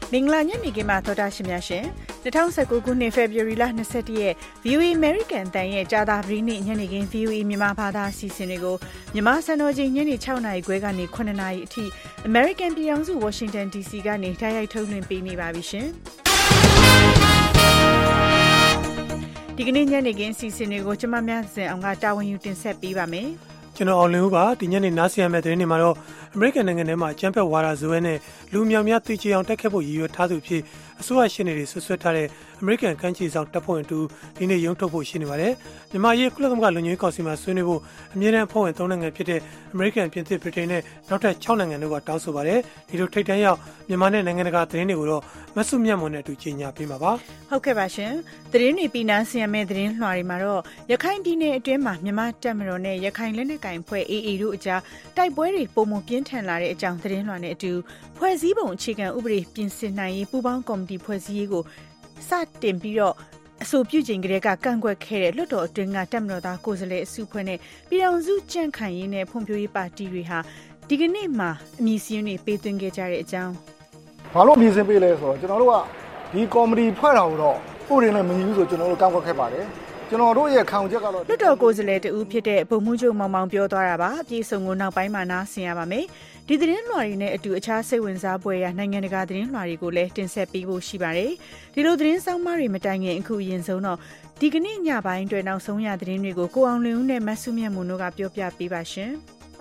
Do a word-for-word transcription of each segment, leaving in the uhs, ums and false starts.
မင်္ဂလာညနေခင်းမှာသောတာရှင်များရှင်၂၀၁၉ခုနှစ်ဖေဖော်ဝါရီလ၂၁ရက် ဗီအိုအေ American အသံရဲ့ကြာသပတေးနေ့ညနေခင်း ဗီအိုအေ မြန်မာဘာသာအစီအစဉ်တွေကိုမြန်မာစံတော်ချိန်ညနေ၆နာရီခွဲကနေ၇နာရီအထိ American ပြည်ထောင်စု Washington ဒီ စီ ကနေတိုက်ရိုက်ထုတ်လွှင့်ပေးနေပါပြီရှင်ဒီကနေ့ညနေခင်းအစီအစဉ်တွေကိုကျမများစင်အောင်ကတာဝန်ယူတင်ဆက်ပေးပါမယ်ကျွန်တော်အောင်လင်းဦးပါဒီညနေနားဆင်ရမယ့်သတင်းတွေမှာတော့အမေရိကန်နိုင်ငံထဲမှာကျန်းဖက်ဝါဒဇွဲနဲ့လူမျိုးများသိချေအောင်တက်ခတ်ဖို့ရည်ရွယ်ထားသူဖြစ်အစိုးရရှင်းနေတွေဆွဆွဲထားတဲ့အမေရိကန်ကမ်းခြေဆောင်တပ်ဖွဲ့ဝင်တူဒီနေ့ရုံးထုတ်ဖို့ရှိနေပါတယ်မြန်မာရေးကုလသမဂ္ဂလူမျိုးရေးကောင်စီမှာဆွေးနွေးဖို့အမြဲတမ်းဖွဲ့ဝင်၃နိုင်ငံဖြစ်တဲ့အမေရိကန်ပြင်သစ်ဗြိတိန်နဲ့နောက်ထပ်၆နိုင်ငံတို့ကတောင်းဆိုပါတယ်ဒီလိုထိပ်တန်းရောက်မြန်မာနဲ့နိုင်ငံတကာသတင်းတွေကိုတော့မဆုမြတ်မွန်နဲ့အတူကြီးညာပေးမှာပါဟုတ်ကဲ့ပါရှင်သတင်းတွေပြီးနားဆင်ရမယ့်သတင်းလွှာတွေမှာတော့ရခိုင်ပြည်နယ်အတွင်းမှာမြန်မာတပ်မတော်နဲ့ရခိုင်လက်နက်ကိုင်ဖွဲ့ အေးအေး တို့အကြားတိုက်ပွဲတွေပုံမပြင်းထန်လာတဲ့အကြောင်းသတင်းလွှာနဲ့အတူဖွဲ့စည်းပုံအခြေခံဥပဒေပြင်ဆင်နိုင်ရေးပူးပေါင်းကော်မတီဖွဲ့စည်းရေးကိုစတင်ပြီးတော့အဆိုပြုချိန်ကလေးကကန့်ကွက်ခဲ့တဲ့လွှတ်တော်အတွင်းကတပ်မတော်သားကိုယ်စားလှယ်အစုဖွဲ့နဲ့ပြည်ထောင်စုကြံ့ခိုင်ရေးနဲ့ဖွံ့ဖြိုးရေးပါတီတွေဟာဒီကနေ့မှာအမည်စာရင်းတွေပေးသွင်းခဲ့ကြတဲ့အကြောင်းဘာလို့အမည်စာရင်းပေးလဲဆိုတော့ကျွန်တော်တို့ကဒီကော်မတီဖွဲ့တာကိုတော့ဥပဒေနဲ့မညီဘူးဆိုကျွန်တော်တို့ကန့်ကွက်ခဲ့ပါတယ်ကျွန်တော်တို့ရဲ့ခံချက်ကတော့လွှတ်တော်ကိုယ်စားလှယ်တဦးဖြစ်တဲ့ဗိုလ်မှူးချုပ်မောင်မောင်ပြောသွားတာပါအပြည့်စုံကိုနောက်ပိုင်းမှာနားဆင်ရပါမယ်ဒီသတင်းလွှာတွေနဲ့အတူအခြားစိတ်ဝင်စားဖွယ်ရာနိုင်ငံတကာသတင်းလွှာတွေကိုလည်းတင်ဆက်ပေးဖို့ရှိပါတယ်ဒီလိုသတင်းဆောင်မတွေမတိုင်ခင်အခုအရင်ဆုံးတော့ဒီကနေ့ညပိုင်းအတွက်နောက်ဆုံးရသတင်းတွေကိုကိုအောင်လင်းဦးနဲ့မဆုမြတ်မွန်တို့ကပြောပြပေးပါရှင်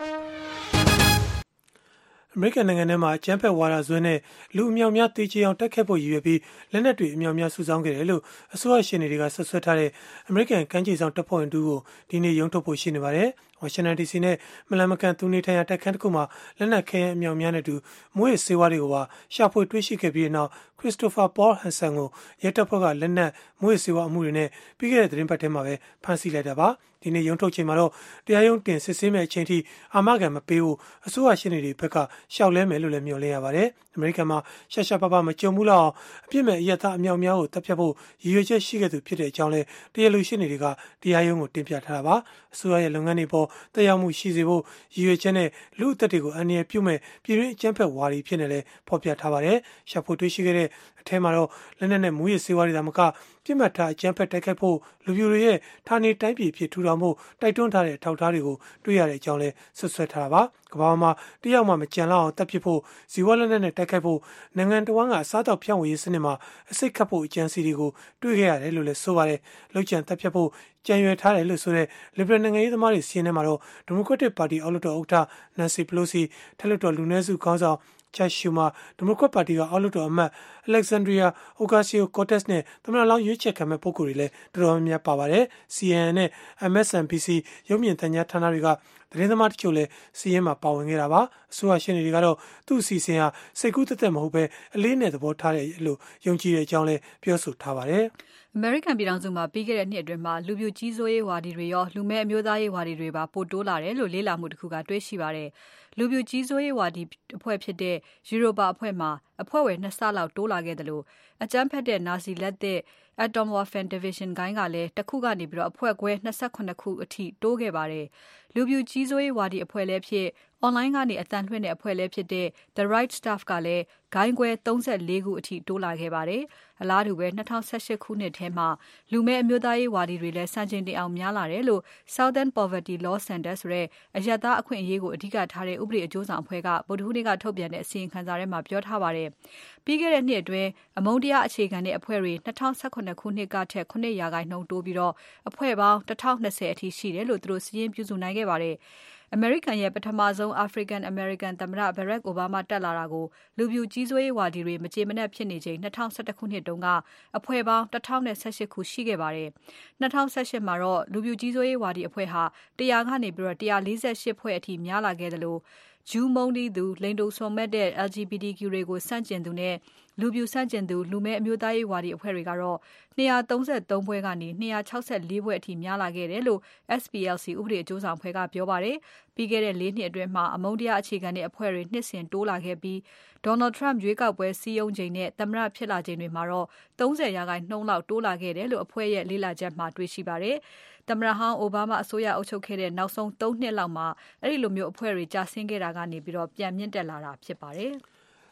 အမေရိကန်နိုင်ငံထဲမှာကျန်းဖက်ဝါဒဇွဲနဲ့လူအမြောက်များတေချေအောင်တက်ခတ်ဖို့ရည်ရွယ်ပြီးလက်နက်တွေအမြောက်များစုဆောင်းခဲ့တယ်လို့အစိုးရရှင်တွေကဆွဆွဲထားတဲ့အမေရိကန်ကမ်းခြေဆောင်တပ်ဖွဲ့ဝင်တူကိုဒီနေ့ရုံးထုတ်ဖို့ရှိနေပါတယ်ဝါရှင်တန်ဒီစီနဲ့မလန်မကန်သူနေထိုင်ရာတိုက်ခန်းတစ်ခုမှာလက်နက်ခဲယမ်းအမြောက်များနဲ့တူမွေးဆေးဝါးတွေကိုပါရှာဖွေတွေ့ရှိခဲ့ပြီးတဲ့နောက်ခရစ္စတိုဖာပေါဟန်ဆန်ကိုရဲတပ်ဖွဲ့ကလက်နက်မွေးဆေးဝါးအမှုတွေနဲ့ပြီးခဲ့တဲ့သတင်းပတ်ထဲမှာပဲဖမ်းဆီးလိုက်တာပါဒီနေ့ရုံးထုတ်ချိန်မှာတော့တရားရုံးတင်စစ်ဆေးမဲ့အချိန်ထိအာမခံမပေးဘူးအစိုးရရှင်းနေတွေဘက်ကရှောက်လဲမယ်လို့လည်းမျှော်လင့်ရပါတယ်အမေရိကန်မှာရှာရှာပပမကြုံဘူးလောက်အောင်အပြစ်မဲ့အရက်သားအမြောက်များကိုတပ်ဖြတ်ဖို့ရည်ရွယ်ချက်ရှိခဲ့သူဖြစ်တဲ့အကြောင်းလဲတရားလူရှင်းနေတွေကတရားရုံးကိုတင်ပြထားတာပါအစိုးရရဲ့လုပ်ငန်းတွေပေါ်တရားမှုရှိစေဖို့ရည်ရွယ်ချက်နဲ့လူအသက်တွေကိုအန္တရာယ်ပြုမဲ့ပြည်တွင်းအကြမ်းဖက်ဝါဒီဖြစ်နေလဲဖော်ပြထားပါတယ်ရှာဖွေတွေ့ရှိခဲ့တဲ့အထက်မှာတော့လက်နက်နဲ့မူရစ်ဆေးဝါးတွေဒါမှကပြစ်မှတ်ထားအကြမ်းဖက်တိုက်ခိုက်ဖို့လူပြိုတွေရဲ့ဌာနေတိုင်းပြည်ဖြစ်ထူထောင်ဖို့တိုက်တွန်းထားတဲ့အထောက်အထားတွေကိုတွေ့ရတဲ့အကြောင်းလဲဆွဆွဲထားတာပါကမ္ဘာမှာတယောက်မှမကြံလောက်အောင်တပ်ပစ်ဖို့ဇီဝလက်နက်နဲ့တိုက်ခိုက်ဖို့နိုင်ငံတော်ကအစားတောက်ဖြန့်ဝေရေးစနစ်မှာအစိတ်ခတ်ဖို့အကြံစီတွေကိုတွေ့ခဲ့ရတယ်လို့လည်းဆိုပါတယ်လောက်ကျန်တပ်ဖြတ်ဖို့ကြံရွယ်ထားတယ်လို့ဆိုတဲ့ Liberal နိုင်ငံရေးသမားတွေစီးနေမှာတော့ Democratic Party အောက်လွှတ်တော်ဥက္ကဋ္ဌ Nancy Pelosi ထက်လွှတ်တော်လူနည်းစုခေါင်းဆောင်Chuck Schumer ဒီမိုကရက်ပါတီကအောက်လွှတ်တော်အမတ် Alexandria Ocasio-Cortez နဲ့သမ္မတလောင်းရွေးချယ်ခံမဲ့ပုဂ္ဂိုလ်တွေလည်းတော်တော်များများပါပါတယ်။ C N N နဲ့ M S N B C ရုပ်မြင်သံကြားဌာနတွေကသတင်းသမားတချို့လည်းစီးရင်မှာပါဝင်ခဲ့တာပါ။အစိုးရရှင်းနေတွေကတော့သူ့အစီအစဉ်ဟာစိတ်ကူးသက်သက်မဟုတ်ပဲအလေးနဲ့သဘောထားတယ်လို့ယုံကြည်တဲ့အကြောင်းလည်းပြောဆိုထားပါတယ်။ American ပြည်ထောင်စုမှာပြီးခဲ့တဲ့နှစ်အတွင်းမှာလူပြိုကြီးစိုးရေးဝါဒီတွေရောလူမဲအမျိုးသားရေးဝါဒီတွေပါပိုတိုးလာတယ်လို့လေ့လာမှုတစ်ခုကတွေ့ရှိပါတယ်။လူပြိုကြီးစိုးရေးဝါဒီအဖွဲ့ဖြစ်တဲ့ Europa အဖွဲ့မှာအဖွဲ့ဝင်နှစ်ဆလောက်တိုးလာခဲ့တယ်လို့အကြမ်းဖက်တဲ့နာဇီလက်သစ် Atom Warfare Division ဂိုင်းကလည်းတစ်ခုကနေပြီးတော့အဖွဲ့ခွဲ၂၇ခုအထိတိုးခဲ့ပါတယ်။လူပြိုကြီးစိုးရေးဝါဒီအဖွဲ့လည်းဖြစ် online ကနေအတန်လွှင့်တဲ့အဖွဲ့လည်းဖြစ်တဲ့ The Right Stuff ကလည်းဂိုင်းခွဲ၃၄ခုအထိတိုးလာခဲ့ပါတယ်။အလားတူပဲ၂၀၁၈ခုနှစ်ထဲမှာလူမဲအမျိုးသားရေးဝါဒီတွေလည်းစံချိန်တင်အောင်များလာတယ်လို့ Southern Poverty Law Center ဆိုတဲ့အရပ်သားအခွင့်အရေးကိုအဓိကထားတဲ့ဥပဒေအကျိုးဆောင်အဖွဲ့ကဗုဒ္ဓဟူးနေ့ကထုတ်ပြန်တဲ့အစီရင်ခံစာထဲမှာပြောထားပါတယ်။ပြီးခဲ့တဲ့နှစ်အတွင်းအမုန်းတရားအခြေခံတဲ့အဖွဲ့တွေ၂၀၁၇ခုနှစ်ကထက်၇ရာခိုင်နှုန်းတိုးပြီးတော့အဖွဲ့ပေါင်း၁၀၂၀အထိရှိတယ်လို့သူတို့စီရင်ပြုစုနိုင်ခဲ့ပါတယ်။ American ရဲ့ပထမဆုံး African American သမ္မတ Barack Obama တက်လာတာကိုလူပြိုကြီးစိုးရေးဝါဒီတွေမကျေမနပ်ဖြစ်နေချိန်၂၀၁၁ခုနှစ်တုန်းကအဖွဲ့ပေါင်း၁၀၁၈ခုရှိခဲ့ပါတယ်။၂၀၁၈မှာတော့လူပြိုကြီးစိုးရေးဝါဒီအဖွဲ့ဟာ၁၀၀ကနေပြီးတော့၁၄၈ဖွဲ့အထိများလာခဲ့တယ်လို့ဂျူးမုန်းတီးသူလိင်တူဆွန်မဲ့တဲ့ L G B T Q တွေကိုစန့်ကျင်သူနဲ့လူပြူစန့်ကျင်သူလူမဲအမျိုးသားရေးဝါဒီအဖွဲ့တွေကတော့၂၃၃ဘွဲကနေ၂၆၄ဘွဲအထိများလာခဲ့တယ်လို့ S P L C ဥပဒေအကျိုးဆောင်အဖွဲ့ကပြောပါတယ်။ပြီးခဲ့တဲ့၄နှစ်အတွင်းမှာအမုန်းတရားအခြေခံတဲ့အဖွဲ့တွေနှစ်စဉ်တိုးလာခဲ့ပြီး Donald Trump ရွေးကောက်ပွဲစည်းရုံးချိန်နဲ့သမ္မတဖြစ်လာချိန်တွေမှာတော့၃၀ရာခိုင်နှုန်းလောက်တိုးလာခဲ့တယ်လို့အဖွဲ့ရဲ့လေ့လာချက်မှာတွေ့ရှိပါတယ်။သမ္မတဟောင်းအိုဘားမားအစိုးရအုပ်ချုပ်ခဲ့တဲ့နောက်ဆုံး၃နှစ်လောက်မှာအဲ့ဒီလိုမျိုးအဖွဲ့တွေကြာဆင်းခဲ့တာကနေပြီးတော့ပြန်မြင့်တက်လာတာဖြစ်ပါတယ်။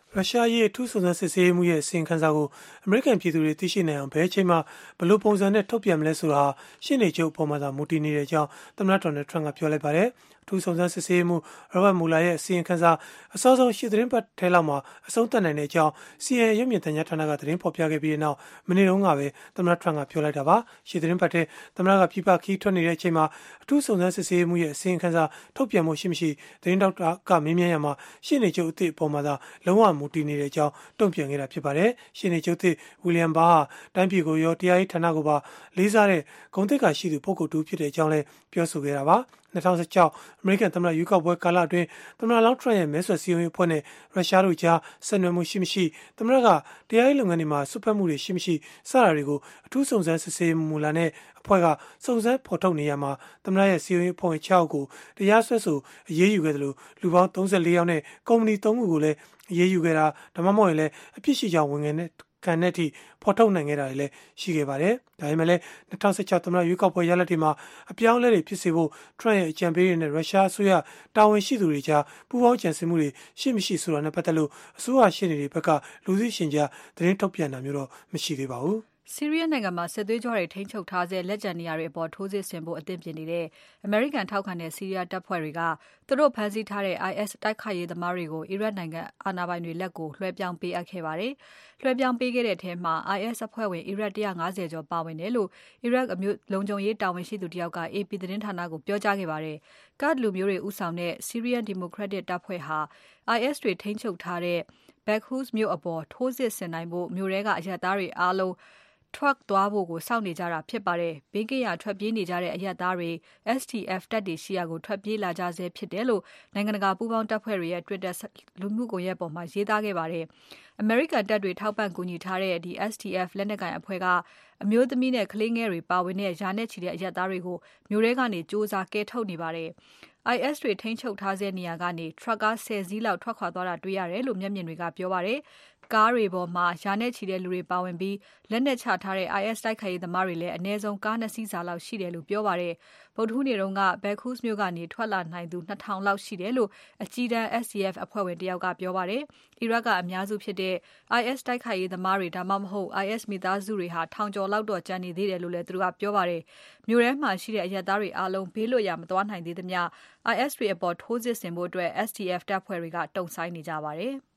ရုရှားရဲ့အထူးစုံစမ်းစစ်ဆေးရေးမှုရဲ့အစီရင်ခံစာကိုအမေရိကန်ပြည်သူတွေသိရှိနိုင်အောင်ဘယ်အချိန်မှဘလို့ပုံစံနဲ့ထုတ်ပြန်မလဲဆိုတာရှင်းနေချုပ်ပေါ်မှာသာမူတည်နေတဲ့အကြောင်းသမ္မတဒေါ်နယ်ထရန့်ကပြောလိုက်ပါတယ်။ထူးစုံစမ်းစစ်ဆေးမှုရောဘတ်မူလာရဲ့အစီရင်ခံစာအစောဆုံးရှစ်သတင်းပတ်ထဲလောက်မှာအဆုံးသတ်နိုင်တဲ့အကြောင်း စီ အန် အ ရုပ်မြင်သံကြားဌာနကသတင်းဖော်ပြခဲ့ပြီးနောက်မနေ့တုန်းကပဲသမ္မတထရန့်ကပြောလိုက်တာပါ။ရှစ်သတင်းပတ်ထဲသမ္မတကပြပခီးထွက်နေတဲ့အချိန်မှာအထူးစုံစမ်းစစ်ဆေးမှုရဲ့အစီရင်ခံစာထုတ်ပြန်မှုရှိမရှိသတင်းတောက်ကမေးမြန်းရမှာရှင်းနေချုပ်အသစ်ပေါ်မှာသာလုံးဝမူတည်နေတဲ့အကြောင်းတုံ့ပြန်ခဲ့တာဖြစ်ပါတယ်။ရှင်းနေချုပ်သစ်ဝီလျံဘာဟာတိုင်းပြည်ကိုရောတရားရေးဌာနကိုပါလေးစားတဲ့ဂုဏ်သိက္ခာရှိသူပုဂ္ဂိုလ်တူဖြစ်တဲ့အကြောင်းလည်းပြောဆိုခဲ့တာပါ။၂၀၁၆အမေရိကန်သမ္မတရွေးကောက်ပွဲကာလအတွင်းသမ္မတလောင်းထရန့်ရဲ့မဲဆွယ်စည်းရုံးရေးအဖွဲ့နဲ့ရုရှားတို့ကြားဆက်နွယ်မှုရှိမရှိသမ္မတကတရားရေးလုပ်ငန်းတွေမှာစွက်ဖက်မှုတွေရှိမရှိစတာတွေကိုအထူးစုံစမ်းစစ်ဆေးမှုမူလာနဲ့အဖွဲ့ကစုံစမ်းဖော်ထုတ်နေရမှာသမ္မတရဲ့စည်းရုံးရေးအဖွဲ့ဝင်ခြောက်ကိုတရားစွဲဆိုအရေးယူခဲ့တယ်လို့လူပေါင်းသုံးဆယ်လေးယောက်နဲ့ကုမ္ပဏီသုံးခုကိုလည်းအရေးယူခဲ့တာဒါမှမဟုတ်ရင်လည်းအပြစ်ရှိကြောင်းဝန်ခံတဲ့ခံတဲ့အထိဖော်ထုတ်နိုင်ခဲ့တာတွေလည်းရှိခဲ့ပါတယ်။ဒါပေမဲ့လည်း၂၀၁၆သမ္မတရွေးကောက်ပွဲရလဒ်တွေမှာအပြောင်းအလဲတွေဖြစ်စေဖို့ထရန့်ရဲ့အကြံပေးတွေနဲ့ရုရှားအစိုးရတာဝန်ရှိသူတွေကြားပူးပေါင်းကြံစည်မှုတွေရှိမရှိဆိုတာနဲ့ပတ်သက်လို့အစိုးရရှင်းနေတဲ့ဘက်ကလူသိရှင်ကြားသတင်းထုတ်ပြန်တာမျိုးတော့မရှိသေးပါဘူး။ဆီးရီးယားနိုင်ငံမှာစစ်သွေးကြွတွေထိန်းချုပ်ထားတဲ့လက်ကျန်နေရာတွေအပေါ်ထိုးစစ်ဆင်ဖို့အသင့်ပြင်နေတဲ့အမေရိကန်ထောက်ခံတဲ့ဆီးရီးယားတပ်ဖွဲ့တွေကသူတို့ဖမ်းဆီးထားတဲ့ အိုင်အက်စ်တိုက်ခိုက်ရေးသမားတွေကိုအီရတ်နိုင်ငံအာဏာပိုင်တွေလက်ကိုလွှဲပြောင်းပေးအပ်ခဲ့ပါတယ်။လွှဲပြောင်းပေးခဲ့တဲ့အထဲမှာ အိုင်အက်စ်အဖွဲ့ဝင်အီရတ်၁၅၀ကျော်ပါဝင်တယ်လို့အီရတ်အမျိုးလုံခြုံရေးတာဝန်ရှိသူတယောက်က အေပီ သတင်းဌာနကိုပြောကြားခဲ့ပါတယ်။ ကာ့ဒ်လူမျိုးတွေဦးဆောင်တဲ့ Syrian Democratic တပ်ဖွဲ့ဟာ အိုင်အက်စ်တွေထိန်းချုပ်ထားတဲ့ Baghuz မြို့အပေါ်ထိုးစစ်ဆင်နိုင်ဖို့မြို့ထဲကအရပ်သားတွေအားလုံးထွက်သွားဖို့ကိုစောင့်နေကြတာဖြစ်ပါတယ်။ဘေးကင်းရာထွက်ပြေးနေကြတဲ့အရပ်သားတွေ အက်စ် တီ အက်ဖ် တပ်တွေရှိရာကိုထွက်ပြေးလာကြဆဲဖြစ်တယ်လို့နိုင်ငံတကာပူးပေါင်းတပ်ဖွဲ့တွေရဲ့ Twitter လူမှုကွန်ရက်ပေါ်မှာရေးသားခဲ့ပါတယ်။ အမေရိကန်တပ်တွေထောက်ပံ့ကူညီထားတဲ့ဒီ အက်စ် တီ အက်ဖ် လက်နက်ကိုင်အဖွဲ့ကအမျိုးသမီးနဲ့ကလေးငယ်တွေပါဝင်တဲ့ရာနဲ့ချီတဲ့အရပ်သားတွေကိုမြို့ထဲကနေစ조사ကယ်ထုတ်နေပါတယ်။ အိုင်အက်စ်တွေထိန်းချုပ်ထားတဲ့နေရာကနေထရပ်ကားဆယ်စီးလောက်ထွက်ခွာသွားတာတွေ့ရတယ်လို့မျက်မြင်တွေကပြောပါတယ်။ကားတွေပေါ်မှာရာနဲ့ချီတဲ့လူတွေပါဝင်ပြီးလက်နက်ချထားတဲ့ အိုင်အက်စ်တိုက်ခိုက်ရေးသမားတွေလည်းအနည်းဆုံးကားနှစ်စီးစာလောက်ရှိတယ်လို့ပြောပါတယ်။ဗုဒ္ဓဟူးနေ့တုန်းက Baghuz မြို့ကနေထွက်လာနိုင်သူနှစ်ထောင်လောက်ရှိတယ်လို့အကြီးတန်း အက်စ် တီ အက်ဖ် အဖွဲ့ဝင်တယောက်ကပြောပါတယ်။အီရတ်ကအများစုဖြစ်တဲ့ အိုင်အက်စ်တိုက်ခိုက်ရေးသမားတွေဒါမှမဟုတ် အိုင်အက်စ် မိသားစုတွေဟာထောင်ကျော်လောက်တော့ကျန်နေသေးတယ်လို့လည်းသူကပြောပါတယ်။မြို့ထဲမှာရှိတဲ့အရပ်သားတွေအားလုံးဘေးလွတ်ရာမသွားနိုင်သေးသမျှ အိုင်အက်စ်တွေအပေါ်ထိုးစစ်ဆင်ဖို့ အက်စ် တီ အက်ဖ် တပ်ဖွဲ့တွေကတုံ့ဆိုင်းနေကြပါတယ်။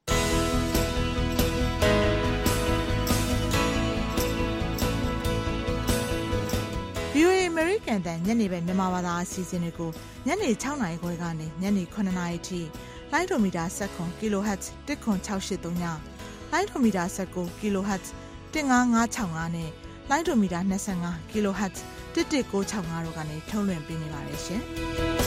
VOA American တန်ညနေပဲမြန်မာဘာသာအစီအစဉ်တွေကိုညနေ၆နာရီခွဲကနေညနေ၇နာရီထိလိုင်းဒိုမီတာ၁၇ kilohertz တစ်ခွန်၆၈၃ညလိုင်းဒိုမီတာ၁၉ kilohertz တစ်၅၅၆၅နဲ့လိုင်းဒိုမီတာ၂၅ kilohertz တစ်၁၉၆၅တို့ကနေထုတ်လွှင့်ပေးနေပါတယ်ရှင်။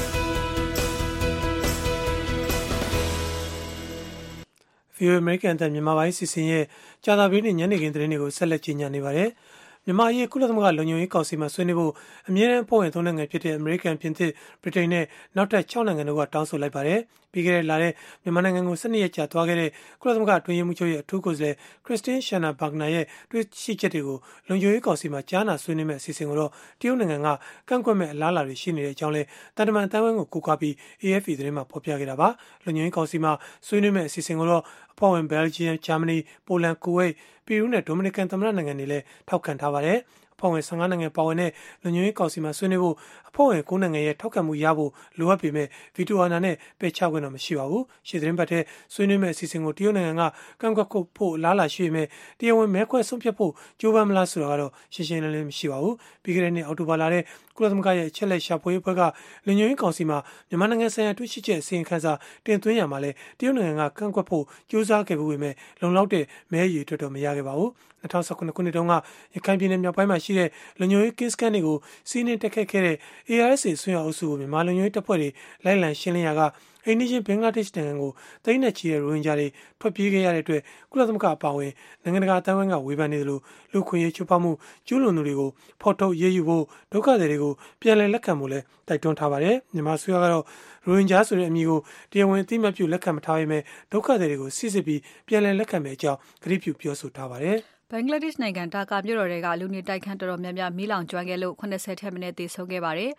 VOA American တန်မြန်မာပိုင်းစီစဉ်ရဲ့ကြာသပတေးနေ့ညနေခင်းသတင်းတွေကိုဆက်လက်ကြီးညာနေပါတယ်။မြန်မာရေးကုလသမဂ္ဂလုံခြုံရေးကောင်စီမှာဆွေးနွေးဖို့အမြဲတမ်းအဖွဲ့ဝင်သုံးနိုင်ငံဖြစ်တဲ့အမေရိကန်ပြင်သစ်ဗြိတိန်နဲ့နောက်ထပ်၆နိုင်ငံတို့ကတောင်းဆိုလိုက်ပါတယ်။ပြီးခဲ့တဲ့လထဲမြန်မာနိုင်ငံကို၁၂ရက်ကြာသွားခဲ့တဲ့ကုလသမဂ္ဂအတွင်းရေးမှူးချုပ်ရဲ့အထူးကိုယ်စားလှယ်ခရစ်စတင်းရှာနာဘာဂနာရဲ့တွေ့ရှိချက်တွေကိုလုံခြုံရေးကောင်စီမှာကြားနာဆွေးနွေးမယ့်အစီအစဉ်ကိုတော့တရုတ်နိုင်ငံကကန့်ကွက်မဲ့အလားအလာတွေရှိနေတဲ့အကြောင်းလဲတန်တမန်အတိုင်းဝိုင်းကိုကိုးကားပြီး အေအက်ဖ်ပီ သတင်းမှာဖော်ပြခဲ့တာပါ။လုံခြုံရေးကောင်စီမှာဆွေးနွေးမယ့်အစီအစဉ်ကိုတော့အဖွဲ့ဝင်ဘယ်လ်ဂျီယံ၊ဂျာမနီ၊ပိုလန်၊ကူဝိတ်၊ပီရူးနဲ့ဒိုမီနီကန်သမ္မတနိုင်ငံတွေလည်းထောက်ခံထားပါတယ်။အဖွဲ့ဝင်၁၅နိုင်ငံပါဝင်တဲ့လုံခြုံရေးကောင်စီမှာဆွေးနွေးဖို့အဖွဲ့ဝင်၉နိုင်ငံရဲ့ထောက်ခံမှုရဖို့လိုအပ်ပေမဲ့ဗီတိုအာဏာနဲ့ပယ်ချခွင့်တော့မရှိပါဘူး။ရှေ့သတင်းပတ်ထဲဆွေးနွေးမယ့်အစီအစဉ်ကိုတရုတ်နိုင်ငံကကန့်ကွက်ဖို့အလားအလာရှိပေမဲ့တရားဝင်မဲခွဲဆုံးဖြတ်ဖို့ကြိုးပမ်းမလားဆိုတာကတော့ရှင်းရှင်းလင်းလင်းမရှိပါဘူး။ပြီးခဲ့တဲ့နှစ်အောက်တိုဘာလထဲကုလသမဂ္ဂရဲ့အချက်လက်ရှာဖွေရေးအဖွဲ့ကလုံခြုံရေးကောင်စီမှာမြန်မာနိုင်ငံဆိုင်ရာတွေ့ရှိချက်အစီရင်ခံစာတင်သွင်းရမှာလဲတရုတ်နိုင်ငံကကန့်ကွက်ဖို့ကြိုးစားခဲ့ပေမဲ့လုံလောက်တဲ့မဲအရေအတွက်တော့မရခဲ့ပါဘူး။၂၀၁၇ခုနှစ်တုန်းကရခိုင်ပြည်နယ်မြောက်ပိုင်းမှာရှိတဲ့လုံခြုံရေးကင်းစခန်းတွေကိုစီးနင်းတက်ခတ်ခဲ့တဲ့ အေအာရ်အက်စ် ဆွေးနွေးအုပ်စုကိုမြန်မာလုံခြုံရေးတပ်ဖွဲ့တွေလိုက်လံရှင်းလင်းရာကအိန္ဒိယဘင်္ဂလားဒေ့ရှ်နိုင်ငံကိုတိမ့်နဲ့ချီတဲ့ရိုဟင်ဂျာတွေထွက်ပြေးခဲ့ရတဲ့အတွက်ကုလသမဂ္ဂအပါအဝင်နိုင်ငံတကာအတိုင်းအဝိုင်းကဝေဖန်နေတယ်လို့လူခွင့်ရေးချိုးဖောက်မှုကျူးလွန်သူတွေကိုဖော်ထုတ်ရေးယူဖို့ဒုက္ခသည်တွေကိုပြန်လည်လက်ခံဖို့လဲတိုက်တွန်းထားပါတယ်မြန်မာဆွေးနွေးကတော့ရိုဟင်ဂျာဆိုတဲ့အမည်ကိုတရားဝင်အသိအမှတ်ပြုလက်ခံမထားပေမဲ့ဒုက္ခသည်တွေကိုစစ်စစ်ပြီးပြန်လည်လက်ခံမယ့်အကြောင်းကတိပြုပြောဆိုထားပါတယ်ဘင်္ဂလားဒေ့ရှ်နိုင်ငံဒါကာမြို့တော်တွေကလူနေတိုက်ခန်းတော်တော်များများမီးလောင်ကျွမ်းခဲ့လို့၇၀ထက်မနည်းသေဆုံးခဲ့ပါတယ်။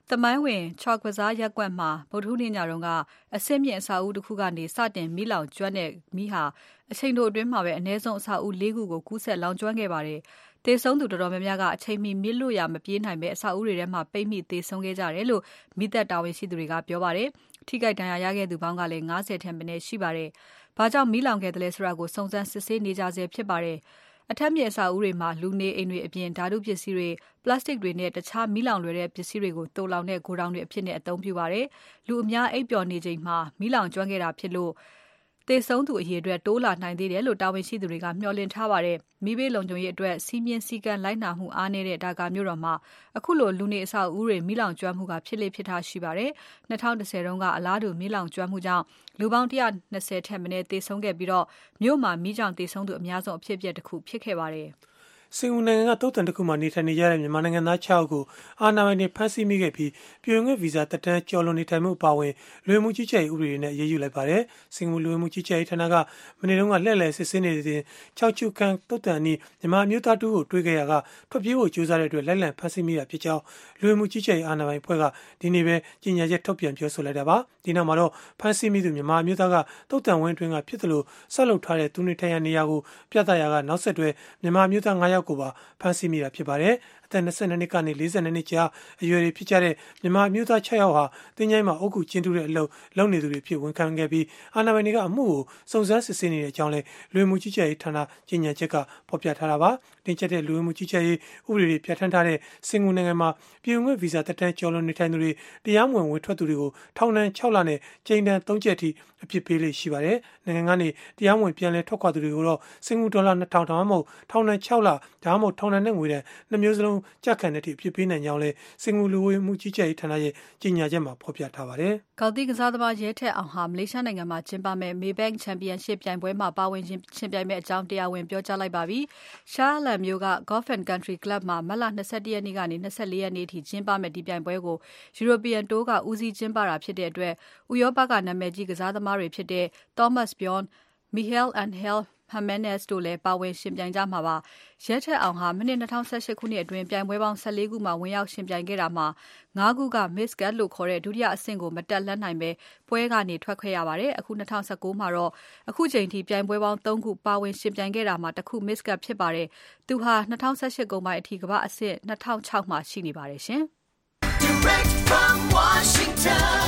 သမိုင်းဝင်ချော့ကစားရက်ကွက်မှာဗုဒ္ဓဟူးနေ့ညတုန်းကအဆင့်မြင့်အဆောက်အဦတစ်ခုကနေစတင်မီးလောင်ကျွမ်းတဲ့မီးဟာအချိန်တိုအတွင်းမှာပဲအနည်းဆုံးအဆောက်အဦ၄ခုကိုကူးစက်လောင်ကျွမ်းခဲ့ပါတယ်။သေဆုံးသူတော်တော်များများကအချိန်မီမီးလွတ်ရာမပြေးနိုင်ပဲအဆောက်အဦတွေထဲမှာပိတ်မိသေဆုံးခဲ့ကြတယ်လို့မီးတပ်တာဝန်ရှိသူတွေကပြောပါတယ်။ထိခိုက်ဒဏ်ရာရခဲ့သူပေါင်းကလည်း၅၀ထက်မနည်းရှိပါတယ်။ဘာကြောင့်မီးလောင်ခဲ့တယ်လဲဆိုတာကိုစုံစမ်းစစ်ဆေးနေကြဆဲဖြစ်ပါတယ်။အထက်မြင့်အဆောက်အဦတွေမှာလူနေအိမ်တွေအပြင်ဓာတုပစ္စည်းတွေပလတ်စတစ်တွေနဲ့တခြားမီးလောင်လွယ်တဲ့ပစ္စည်းတွေကိုတိုးလောင်တဲ့ဂိုဒေါင်တွေအဖြစ်နဲ့အသုံးပြုပါတယ်။လူအများအိပ်ပျော်နေချိန်မှာမီးလောင်ကျွမ်းခဲ့တာဖြစ်လို့သေဆုံးသူအရေအတွက်တိုးလာနိုင်သေးတယ်လို့တာဝန်ရှိသူတွေကမျှော်လင့်ထားပါတယ်။မီးဘေးလုံခြုံရေးအတွက်စီးမြင်စည်းကမ်းလိုက်နာမှုအားနည်းတဲ့ဒါကာမြို့တော်မှာအခုလိုလူနေအဆောက်အဦတွေမီးလောင်ကျွမ်းမှုကဖြစ်လေဖြစ်ထားရှိပါတယ်။၂၀၁၀တုန်းကအလားတူမီးလောင်ကျွမ်းမှုကြောင့်လူပေါင်း၁၂၀ထက်မနည်းသေဆုံးခဲ့ပြီးတော့မြို့မှာမီးကြောင့်သေဆုံးသူအများဆုံးအဖြစ်အပျက်တစ်ခုဖြစ်ခဲ့ပါတယ်။စင်ကာပူနိုင်ငံကတုတ်တန်တစ်ခုမှာနေထိုင်နေကြတဲ့မြန်မာနိုင်ငံသား၆ယောက်ကိုအာဏာပိုင်တွေဖမ်းဆီးမိခဲ့ပြီးပြည်ဝင်ခွင့်ဗီဇာတက်တန်းကျော်လွန်နေထိုင်မှုအပါအဝင်လူဝင်မှုကြီးကြပ်ရေးဥပဒေတွေနဲ့အရေးယူလိုက်ပါတယ်။စင်ကာပူလူဝင်မှုကြီးကြပ်ရေးဌာနကမနေ့တုန်းကလှည့်လည်စစ်ဆေးနေတဲ့၆ချူခန်းတုတ်တန်အနီးမြန်မာမျိုးသားတူကိုတွေ့ခဲ့ရကထွက်ပြေးဖို့ကြိုးစားတဲ့အတွက်လိုက်လံဖမ်းဆီးမိတာဖြစ်ကြောင်းလူဝင်မှုကြီးကြပ်ရေးအာဏာပိုင်အဖွဲ့ကဒီနေ့ပဲကြေညာချက်ထုတ်ပြန်ပြောဆိုလိုက်တာပါ။ဒီနောက်မှာတော့ဖမ်းဆီးမိသူမြန်မာမျိုးသားကတုတ်တန်ဝင်းအတွင်းကဖြစ်တယ်လို့ဆက်လုပ်ထားတဲ့သူနေထိုင်ရာနေရာကိုပြသရာကနောက်ဆက်တွဲမြန်မာမျိုးသား၅ယောက်ကိုပါဖမ်းဆီးမိတာဖြစ်ပါတယ်။အသက်၂၂နှစ်ကနေ၄၂နှစ်ကြားအရွယ်တွေဖြစ်ကြတဲ့မြန်မာမျိုးသား၆ယောက်ဟာတင်းချိုင်းမှာအုပ်ကူကျင်းတူတဲ့အလုပ်လုပ်နေသူတွေဖြစ်ဝန်ခံခဲ့ပြီးအာဏာပိုင်တွေကအမှုကိုစုံစမ်းစစ်ဆေးနေတဲ့အကြောင်းလည်းလူဝင်မှုကြီးကြပ်ရေးဌာနကြေညာချက်ကဖော်ပြထားတာပါ။တင်ကျက်တဲ့လူဝင်မှုကြီးကြပ်ရေးဥပဒေတွေပြဋ္ဌာန်းထားတဲ့စင်ကာပူနိုင်ငံမှာပြည်ဝင်ခွင့်ဗီဇာတက်တန်းကျော်လွန်နေထိုင်သူတွေတရားမဝင်ဝင်ထွက်သူတွေကိုထောင်ဒဏ်၆လနဲ့ကြိမ်ဒဏ်၃ချက်အထိအပြစ်ပေးလေးရှိပါတယ်။နိုင်ငံကနေတရားမဝင်ပြန်လည်ထွက်ခွာသူတွေကိုတော့စင်ကာပူဒေါ်လာ၂ထောင်ဒါမှမဟုတ်ထောင်ဒဏ်၆လဒါမှမဟုတ်ထောင်ဒဏ်နဲ့ငွေဒဏ်နှစ်မျိုးစလုံးကြက်ခံတဲ့အထိအပြစ်ပေးနိုင်ကြောင်းလည်းစင်ကာပူလူဝင်မှုကြီးကြပ်ရေးဌာနရဲ့ကြေညာချက်မှာဖော်ပြထားပါတယ်။ကော်တီကစားသမားရဲထက်အောင်ဟာမလေးရှားနိုင်ငံမှာကျင်းပမဲ့ Maybank Championship ပြိုင်ပွဲမှာပါဝင်ရှင်ပြိုင်မဲ့အကြောင်းတရားဝင်ပြောကြားလိုက်ပါပြီ။ Shah Alam မြို့က Golf and Country Club မှာမတ်လ၂၁ရက်နေ့ကနေ၂၄ရက်နေ့အထိကျင်းပမဲ့ဒီပြိုင်ပွဲကို European Tour ကဦးစီးကျင်းပတာဖြစ်တဲ့အတွက်ဥရောပကနာမည်ကြီးကစားသမားတွေဖြစ်တဲ့ Thomas Bjorn, Miguel Angel Jimenez တို့လည်းပါဝင်ရှင်ပြိုင်ကြမှာပါ။ရဲထက်အောင်ဟာမိနစ်၂၀၁၈ခုနှစ်အတွင်းပြိုင်ပွဲပေါင်း၁၄ခုမှာဝင်ရောက်ရှင်ပြိုင်ခဲ့တာမှာ၅ခုက Miss Gat လို့ခေါ်တဲ့ဒုတိယအဆင့်ကိုမတက်လှမ်းနိုင်ပဲပွဲကနေထွက်ခွင့်ရပါတယ်။အခု၂၀၁၉မှာတော့အခုချိန်ထိပြိုင်ပွဲပေါင်း၃ခုပါဝင်ရှင်ပြိုင်ခဲ့တာမှာတစ်ခု Miss Gat ဖြစ်ပါတယ်။သူဟာ၂၀၁၈ကုန်ပိုင်းအထိကမ္ဘာအဆင့်၂၀၀၆မှာရှိနေပါတယ်ရှင်။ Direct from Washington,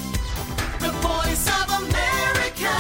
the Voice of America,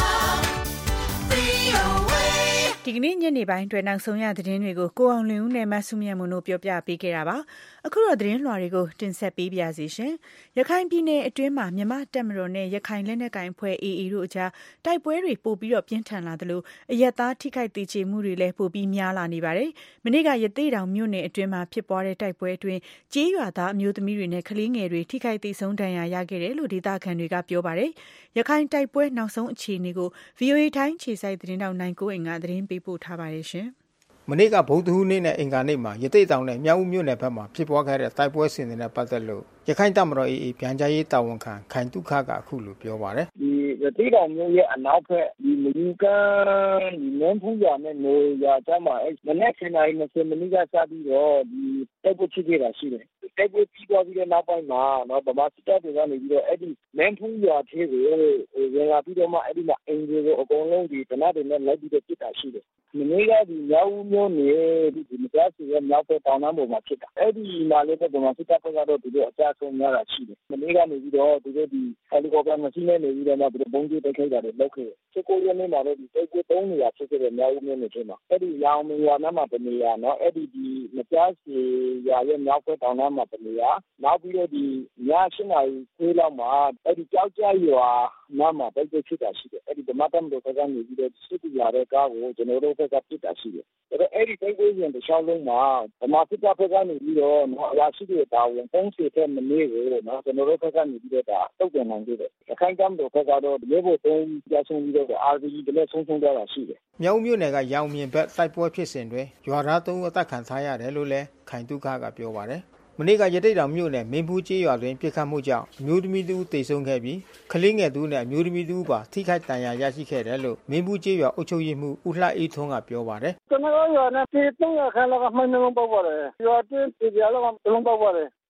ဒီကနေ့ညနေပိုင်းတွင်နောက်ဆုံးရသတင်းတွေကိုကိုအောင်လွင်ဦးနဲ့မဆုမြတ်မွန်တို့ပြောပြပေးခဲ့တာပါအခုတော့သတင်းလွှာတွေကိုတင်ဆက်ပေးပါရစေရှင်ရခိုင်ပြည်နယ်အတွင်းမှာမြန်မာတပ်မတော်နဲ့ရခိုင်လက်နက်ကိုင်အဖွဲ့ အေအေ တို့အကြားတိုက်ပွဲတွေပိုပြီးတော့ပြင်းထန်လာသလိုအရက်သားထိခိုက်ဒေချေမှုတွေလည်းပိုပြီးများလာနေပါတယ်မနေ့ကရသေးတောင်မြို့နယ်အတွင်းမှာဖြစ်ပွားတဲ့တိုက်ပွဲအတွင်းကြေးရွာသားအမျိုးသမီးတွေနဲ့ကလေးငယ်တွေထိခိုက်ဒေဆုံးဒဏ်ရာရခဲ့တယ်လို့ဒေသခံတွေကပြောပါတယ်ရခိုင်တိုက်ပွဲနောက်ဆုံးအခြေအနေကို ဗီအိုအေ ထိုင်းခြေစိုက်သတင်းတောက်နိုင်ကိုအင်ကသတင်းပေးပို့ထားပါတယ်ရှင်မနေ့ကဗုဒ္ဓဟူးနေ့နဲ့အင်္ဂါနေ့မှာရသေ့တောင်နဲ့မြောက်ဦးမြို့နယ်ဘက်မှာဖြစ်ပွားခဲ့တဲ့တိုက်ပွဲစဉ်တွေနဲ့ပတ်သက်လို့ရခိုင်တပ်မတော် အေအေ ပြန်ကြားရေးတာဝန်ခံခိုင်တုခကအခုလိုပြောပါတယ်ဒီရသေ့တောင်မြို့ရဲ့အနောက်ဘက်ဒီမယူကန်ဒီနန်းဖူးရွာနဲ့နေရွာကြားမှာအဲမနေ့ကနေ့၂၀မိနစ်ကစပြီးတော့ဒီတိုက်ပွဲဖြစ်ခဲ့တာရှိတယ်တိုက်ပွဲပြီးသွားပြီးတဲ့နောက်ပိုင်းမှာတော့ဗမာစစ်တပ်တွေကနေပြီးတော့အဲ့ဒီနန်းဖူးရွာသေးကိုဝင်လာပြီးတော့မှအဲ့ဒီမှာအင်ဂျီကိုအကုန်လုံးဒီတနတ်တွေနဲ့လိုက်ပြီးတော့ပြစ်တာရှိတယ်မနေ့ကဒီမြောက်ဦးမြို့နယ်ဒီမကြားစီရဲ့မြောက်ဘက်တောင်တန်းပေါ်မှာဖြစ်တာအဲ့ဒီမှာလည်းဗမာစစ်တပ်ကတော့ဒီလိုအကြဆုံးများတာရှိတယ်မနေ့ကနေပြီးတော့ဒီလိုဒီဟယ်လီကော်ပတာမစီးနဲ့နေပြီးတော့မှဒီလိုဘုံကျတိုက်ခိုက်တာတွေလုပ်ခဲ့တယ်၁၉ရက်နေ့မှာတော့ဒီတိုက်ပွဲ၃နေရာဖြစ်ခဲ့တယ်မြောက်ဦးမြို့နယ်ထဲမှာအဲ့ဒီရောင်မရွာနားမှာတနေရာเนาะအဲ့ဒီဒီမကြားစီရွာရဲ့မြောက်ဘက်တောင်တန်းမှာတနေရာနောက်ပြီးတော့ဒီည၈နာရီခွဲလောက်မှာအဲ့ဒီကြောက်ကြရွာနားမှာတိုက်ပွဲဖြစ်တာရှိတယ်အဲ့ဒီဗမာတပ်မတော်ကနေပြီးတော့စစ်ကူလာတဲ့ကားကိုကျွန်တော်တို့ဘက်ကပြစ်တာရှိတယ်အဲ့တော့အဲ့ဒီတိုက်ပွဲရင်တစ်ချောင်းလုံးမှာဗမာစစ်တပ်ဘက်ကနေပြီးတော့အရာရှိတွေတာဝန်၃၀ထက်မနည်းကိုနော်ကျွန်တော်တို့ဘက်ကနေပြီးတော့ဒါတုတ်ပြန်နိုင်ခဲ့တယ်အခိုင်အတန့်တို့ဘက်ကတော့ဒီလိုသုံးပြဆုံးပြီးတော့ အာ ဗီ ဂျီ တွေလည်းဆုံးဆုံးသွားတာရှိတယ်မြောက်မြို့နယ်ကရောင်မြင်ဘက်တိုက်ပွဲဖြစ်စဉ်တွင်ရွာသား၃ဦးအသက်ခံထားရတယ်လို့လည်းခိုင်တုခကပြောပါတယ်မနေ့ကရတိတ်တောင်မြို့နယ်မင်းဘူးကျေးရွာတွင်ပြစ်ခတ်မှုကြောင့်အမျိုးသမီးတူတေဆုံးခဲ့ပြီးကလေးငယ်တူနဲ့အမျိုးသမီးတူပါထိခိုက်ဒဏ်ရာရရှိခဲ့တယ်လို့မင်းဘူးကျေးရွာအုပ်ချုပ်ရေးမှူးဦးလှအေးထွန်းကပြောပါတယ်ကျွန်တော်ရွာနဲ့ပြည်သုံးရခန်းလောက်ကမှန်လုံးပေါက်ပါတယ်ရွာတွင်းပြည်ပြလောက်ကလုံးပေါက်ပါတယ်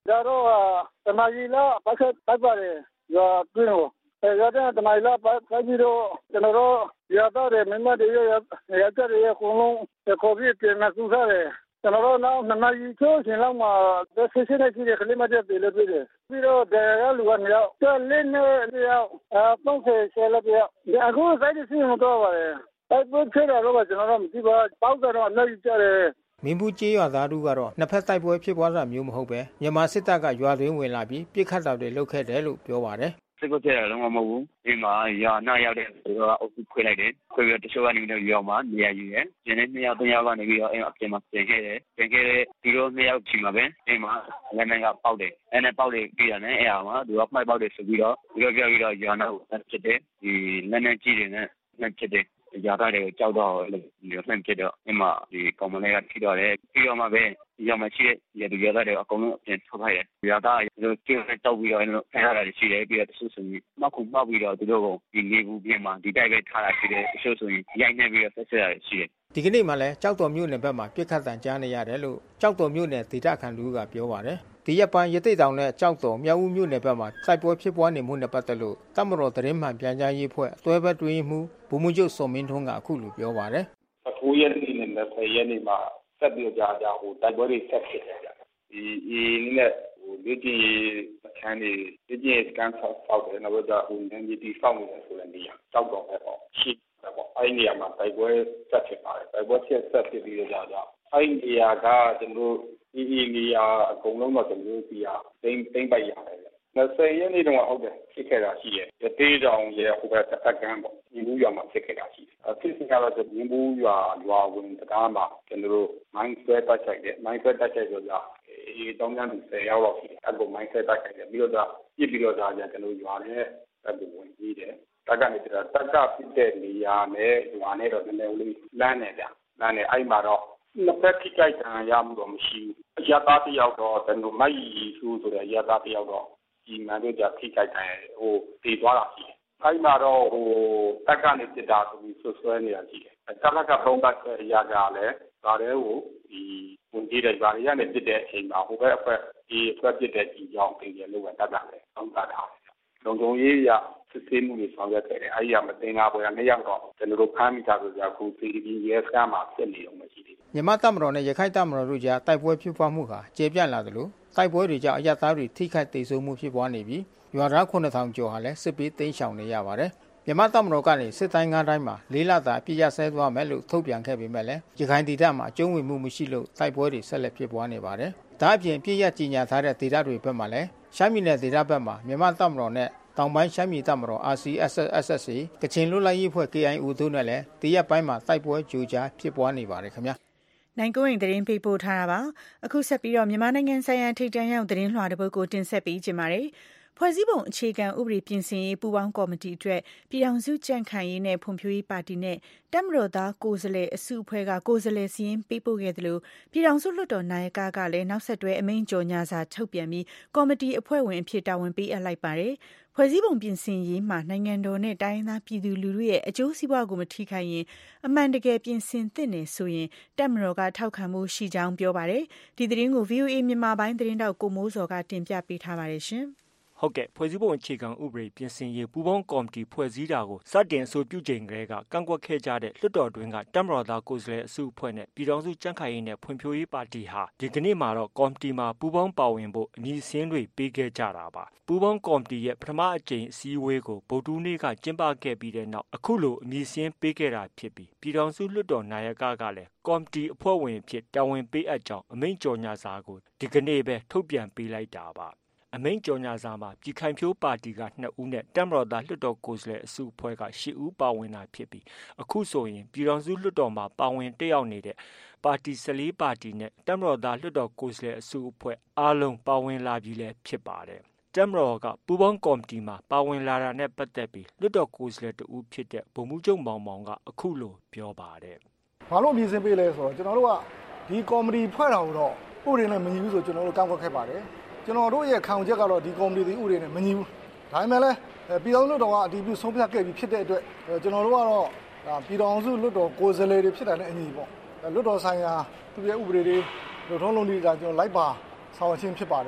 ဒါတော့တမကြီးလာပတ်သက်ပတ်ပါတယ်ရွာတွင်းကိုအဲရတဲ့တမကြီးလာပတ်ပြီးတော့ကျွန်တော်တို့ရတာတယ်မင်းမတွေရရတဲ့ရခုလုံးကိုဗစ်ပြန်မကူစားတယ်ကျွန်တော်တို့နောက်နှစ်နာရီကျော်ရှင်လောက်မှာသက်စစ်စစ်နဲ့ကြည့်တဲ့ကလေးမတဲ့ပြေလို့ပြတယ်ပြီးတော့တရားလူကနေရောက်တက်လင်းနဲ့ရောက်အဲသုံးဆယ်ဆယ်လောက်ရောက်အခုစိုက်စစ်မတော့ပါဘူးအဲ့ဘုချေတော့ကျွန်တော်တို့မသိပါပေါက်ကတော့အနိုင်ကြတယ်မင်းဘူးကျေးရွာသားတို့ကတော့နှစ်ဖက်တိုက်ပွဲဖြစ်ပွားတာမျိုးမဟုတ်ပဲမြန်မာစစ်တပ်ကရွာသွင်းဝင်လာပြီးပြစ်ခတ်တာတွေလုပ်ခဲ့တယ်လို့ပြောပါတယ်စစ်ကိုတဲ့လုံးဝမဟုတ်ဘူးဒီမှာရွာနာရောက်တဲ့သူကအုပ်စုခွဲလိုက်တယ်ခွဲပြီးတချို့ကနေပြီးတော့ရွာမှာနေရာယူတယ်ကျန်တဲ့နှစ်ယောက်သုံးယောက်ကနေပြီးတော့အဲ့အပြင်မှာပြင်ခဲ့တယ်ပြင်ခဲ့တဲ့ဒီလိုနှစ်ယောက်ချိန်မှာပဲအဲ့မှာလက်နက်ကပေါက်တယ်အဲ့နဲ့ပေါက်တယ်ပြီးတာနဲ့အဲ့ဟာမှာသူကမှိုက်ပေါက်တယ်ဆိုပြီးတော့ပြီးတော့ပြောပြီးတော့ရွာနာကိုဖြစ်တယ်ဒီလက်နက်ကြီးတွေနဲ့လက်ဖြစ်တယ်ရတာတွေကိုကြောက်တော့လို့လှမ်းပြတော့အမဒီကောင်မလေးကထိတော့တယ်ပြီးတော့မှပဲရမရှိရတဲ့ရတာတွေအကုန်လုံးအပြင်ထုတ်လိုက်တယ်ရတာတို့ကျင်းတောက်ပြီးတော့ဖမ်းရတာရှိတယ်ပြီးတော့တချို့ဆိုရင်မှောက်ခုမှောက်ပြီးတော့သူတို့ကဒီနေဘူးပြင်မှာဒီတိုက်ပဲထားတာရှိတယ်တချို့ဆိုရင်ရိုက်နေပြီးတော့ဆက်ဆက်ရရှိတယ်ဒီကနေ့မှလည်းကြောက်တော်မြို့နယ်ဘက်မှာပြစ်ခတ်တံကြားနေရတယ်လို့ကြောက်တော်မြို့နယ်ဒေသခံလူကပြောပါတယ်ဒီရက်ပိုင်းရတိတ်တောင်နဲ့ကြောက်တော်မြောက်ဦးမြို့နယ်ဘက်မှာစိုက်ပွဲဖြစ်ပွားနေမှုနဲ့ပတ်သက်လို့တမတော်သတင်းမှန်ပြန်ကြားရေးဖွဲ့အတွဲဘက်တွင်းမှုဗိုလ်မှူးချုပ်စောမင်းထွန်းကအခုလိုပြောပါတယ်။အခုရက်နေ့နဲ့၂၀ရက်နေ့မှာဆက်ပြီးကြကြဟိုတိုက်ပွဲတွေဆက်ဖြစ်တယ်ဗျ။ဒီဒီနေ့ဟိုလူကြီးအခန်းတွေလူကြီးစကန်ဆောက်ဆောက်တယ်နောက်တော့ဟိုနင်းကြီးတီဆောက်နေတယ်ဆိုတဲ့နေရာကြောက်တော်ပဲပေါ့ရှိတယ်ပေါ့အဲ့ဒီနေရာမှာတိုက်ပွဲဆက်ဖြစ်ပါတယ်တိုက်ပွဲဆက်ဆက်ဖြစ်ပြီးကြကြအဲ့ဒီနေရာကကျွန်တော်ဒီဒီနေရာအကုန်လုံးတော့ကျွန်တော်ဒီဟာတိမ့်တိမ့်ပိုက်ရတယ်။၂၀ရက်နေ့တုန်းကဟုတ်တယ်ဖြစ်ခဲ့တာရှိတယ်။တေးတောင်ရဲ့ဟိုဘက်တစ်ကမ်းပေါ့။ဒီဘူးရွာမှာဖြစ်ခဲ့တာရှိတယ်။အဖြစ်စီကတော့ဒီဘူးရွာရွာဝင်တရားမှာကျွန်တော်တို့ mindset တက်ဆိုင်တယ် mindset တက်ဆိုင်ဆိုတော့ဒီတောင်းတန်းသူဆယ်ယောက်လောက်ရှိတယ်။အခု mindset တက်ဆိုင်တယ်ပြီးတော့ပြစ်ပြီးတော့ဒါကြကျွန်တော်ရွာနဲ့တက်ပြီးဝင်ပြီးတယ်။တက်ကနေတော့တက်ကဖြစ်တဲ့နေရာနဲ့ရွာနဲ့တော့နည်းနည်းလေးလမ်းနေကြ။လမ်းနေအဲ့မှာတော့နှစ်ဖက်ထိကြိုက်တာရမှုတော့မရှိဘူးအရသာတယောက်တော့ကျွန်တော်မိုက်ရီစုဆိုတဲ့အရသာတယောက်တော့ဒီမှန်တို့ကြထိကြိုက်တယ်ဟိုတည်သွားတာရှိတယ်အဲ့မှာတော့ဟိုတက်ကနေပြစ်တာဆိုပြီးဆွဆွဲနေတာရှိတယ်တလက်ကပုံပတ်အရာကလည်းဒါလည်းဟိုဒီဝင်ကြည့်တဲ့ဗာရီရနဲ့ပြစ်တဲ့အချိန်မှာဟိုဘက်အဖက်ဒီအဖက်ပြစ်တဲ့ဒီကြောင်တင်ရလို့တက်တာလေတောင်းတာတာလုံခြုံရေးရစစ်ဆေးမှုတွေဆောင်ရွက်ခဲ့တယ်အဲ့ဒီကမတင်တာပေါ်ရနှစ်ယောက်တော့ကျွန်တော်တို့ဖမ်းမိတာဆိုကြအခုစီဒီ ရဲစခန်းမှာဖြစ်နေအောင်မရှိသေးဘူးမြန်မာတပ်မတော်နဲ့ရခိုင်တပ်မတော်တို့ကြားတိုက်ပွဲဖြစ်ပွားမှုဟာကျေပြန့်လာသလိုတိုက်ပွဲတွေကြောင့်အရပ်သားတွေထိခိုက်ဒေဆုံးမှုဖြစ်ပွားနေပြီးရွာသားခုနှစ်ထောင်ကျော်ဟာလည်းစစ်ပေးသိမ်းရှောင်နေရပါတယ်မြန်မာတပ်မတော်ကနေစစ်တိုင်းငါးတိုင်းမှာလေးလတာအပြည့်ရဆဲသွားမယ်လို့ထုတ်ပြန်ခဲ့ပေမဲ့လည်းရခိုင်ဒေသမှာအကျုံးဝင်မှုမရှိလို့တိုက်ပွဲတွေဆက်လက်ဖြစ်ပွားနေပါတယ်ဒါအပြင်ပြည့်ရကြီးညာထားတဲ့ဒေသတွေဘက်မှာလည်းရှမ်းပြည်နယ်ဒေသဘက်မှာမြန်မာတပ်မတော်နဲ့တောင်ပိုင်းရှမ်းပြည်တပ်မတော် အာร์ စီ အက်စ် အက်စ် စီ ကချင်လွတ်လပ်ရေးအဖွဲ့ ကေ အိုင် အို တို့နဲ့လည်းတရက်ပိုင်းမှာတိုက်ပွဲကြိုကြားဖြစ်ပွားနေပါတယ်ခင်ဗျာနိုင်ကိုရင်သတင်းပေးပို့ထားတာပါအခုဆက်ပြီးတော့မြန်မာနိုင်ငံဆိုင်ရာထိပ်တန်းရောက်သတင်းလွှာတစ်ပုဒ်ကိုတင်ဆက်ပေးကြပါမယ်ဖွဲ့စည်းပုံအခြေခံဥပဒေပြင်ဆင်ရေးပူးပေါင်းကော်မတီအတွက်ပြည်ထောင်စုကြံ့ခိုင်ရေးနဲ့ဖွံ့ဖြိုးရေးပါတီနဲ့တပ်မတော်သားကိုယ်စားလှယ်အစုအဖွဲ့ကကိုယ်စားလှယ်စီရင်ပေးပို့ခဲ့တယ်လို့ပြည်ထောင်စုလွှတ်တော်နာယကကလည်းနောက်ဆက်တွဲအမိန့်ကြော်ညာစာထုတ်ပြန်ပြီးကော်မတီအဖွဲ့ဝင်အဖြစ်တာဝန်ပေးအပ်လိုက်ပါတယ်ဖွဲ့စည်းပုံပြင်ဆင်ရေးမှာနိုင်ငံတော်နဲ့တိုင်းရင်းသားပြည်သူလူထုရဲ့အကျိုးစီးပွားကိုမထိခိုက်ရင်အမှန်တကယ်ပြင်ဆင်သင့်တယ်ဆိုရင်တပ်မတော်ကထောက်ခံမှုရှိကြောင်းပြောပါတယ်ဒီသတင်းကို ဗွီအိုအေ မြန်မာပိုင်းသတင်းတောက်ကိုမိုးစော်ကတင်ပြပေးထားပါတယ်ရှင်ဟုတ်ကဲ့ဖွဲ့စည်းပုံအခြေခံဥပဒေပြင်ဆင်ရေးပူးပေါင်းကော်မတီဖွဲ့စည်းတာကိုစတင်အဆိုပြုချိန်ကလေးကကန့်ကွက်ခဲ့ကြတဲ့လွှတ်တော်တွင်းကတပ်မတော်သားကိုယ်စားလှယ်အစုအဖွဲ့နဲ့ပြည်ထောင်စုကြံ့ခိုင်ရေးနဲ့ဖွံ့ဖြိုးရေးပါတီဟာဒီကနေ့မှာတော့ကော်မတီမှာပူးပေါင်းပါဝင်ဖို့အမည်စင်းတွေပေးခဲ့ကြတာပါပူးပေါင်းကော်မတီရဲ့ပထမအကြိမ်အစည်းအဝေးကိုဗုဒ္ဓဟူးနေ့ကကျင်းပခဲ့ပြီးတဲ့နောက်အခုလိုအမည်စင်းပေးခဲ့တာဖြစ်ပြီးပြည်ထောင်စုလွှတ်တော်နာယကကလည်းကော်မတီအဖွဲ့ဝင်ဖြစ်တာဝန်ပေးအပ်ကြောင်းအမိန့်ကြော်ညာစာကိုဒီကနေ့ပဲထုတ်ပြန်ပေးလိုက်တာပါအမိန့်ကြော်ညာစာမှာပြည်ခိုင်ဖြိုးပါတီကနှစ်ဦးနဲ့တပ်မတော်သားလွှတ်တော်ကိုယ်စားလှယ်အစုအဖွဲ့ကရှစ်ဦးပါဝင်တာဖြစ်ပြီးအခုဆိုရင်ပြည်ထောင်စုလွှတ်တော်မှာပါဝင်တက်ရောက်နေတဲ့ပါတီဆယ်လေးပါတီနဲ့တပ်မတော်သားလွှတ်တော်ကိုယ်စားလှယ်အစုအဖွဲ့အားလုံးပါဝင်လာပြီလည်းဖြစ်ပါတယ်တပ်မတော်ကပူးပေါင်းကော်မတီမှာပါဝင်လာတာနဲ့ပတ်သက်ပြီးလွှတ်တော်ကိုယ်စားလှယ်တဦးဖြစ်တဲ့ဗိုလ်မှူးချုပ်မောင်မောင်ကအခုလိုပြောပါတယ်ဘာလို့ပြင်ဆင်ပေးလဲဆိုတော့ကျွန်တော်တို့ကဒီကော်မတီဖွဲ့တာကိုတော့ဥပဒေနဲ့မညီဘူးဆိုကျွန်တော်တို့ကန့်ကွက်ခဲ့ပါတယ်ကျွန်တော်တို့ရဲ့ခံယူချက်ကတော့ဒီကော်မတီဒီဥပဒေနဲ့မညီဘူးဒါပေမဲ့လည်းပြည်ထောင်စုလွှတ်တော်ကအတည်ပြုဆုံးဖြတ်ခဲ့ပြီးဖြစ်တဲ့အတွက်ကျွန်တော်တို့ကတော့ပြည်ထောင်စုလွှတ်တော်ကိုယ်စားလှယ်တွေဖြစ်တာနဲ့အညီပေါ့လွှတ်တော်ဆိုင်ရာသူရဲ့ဥပဒေတွေလူထုံးလုံးတွေကကျွန်တော်လိုက်ပါဆောင်ရွက်ခြင်းဖြစ်ပါတယ်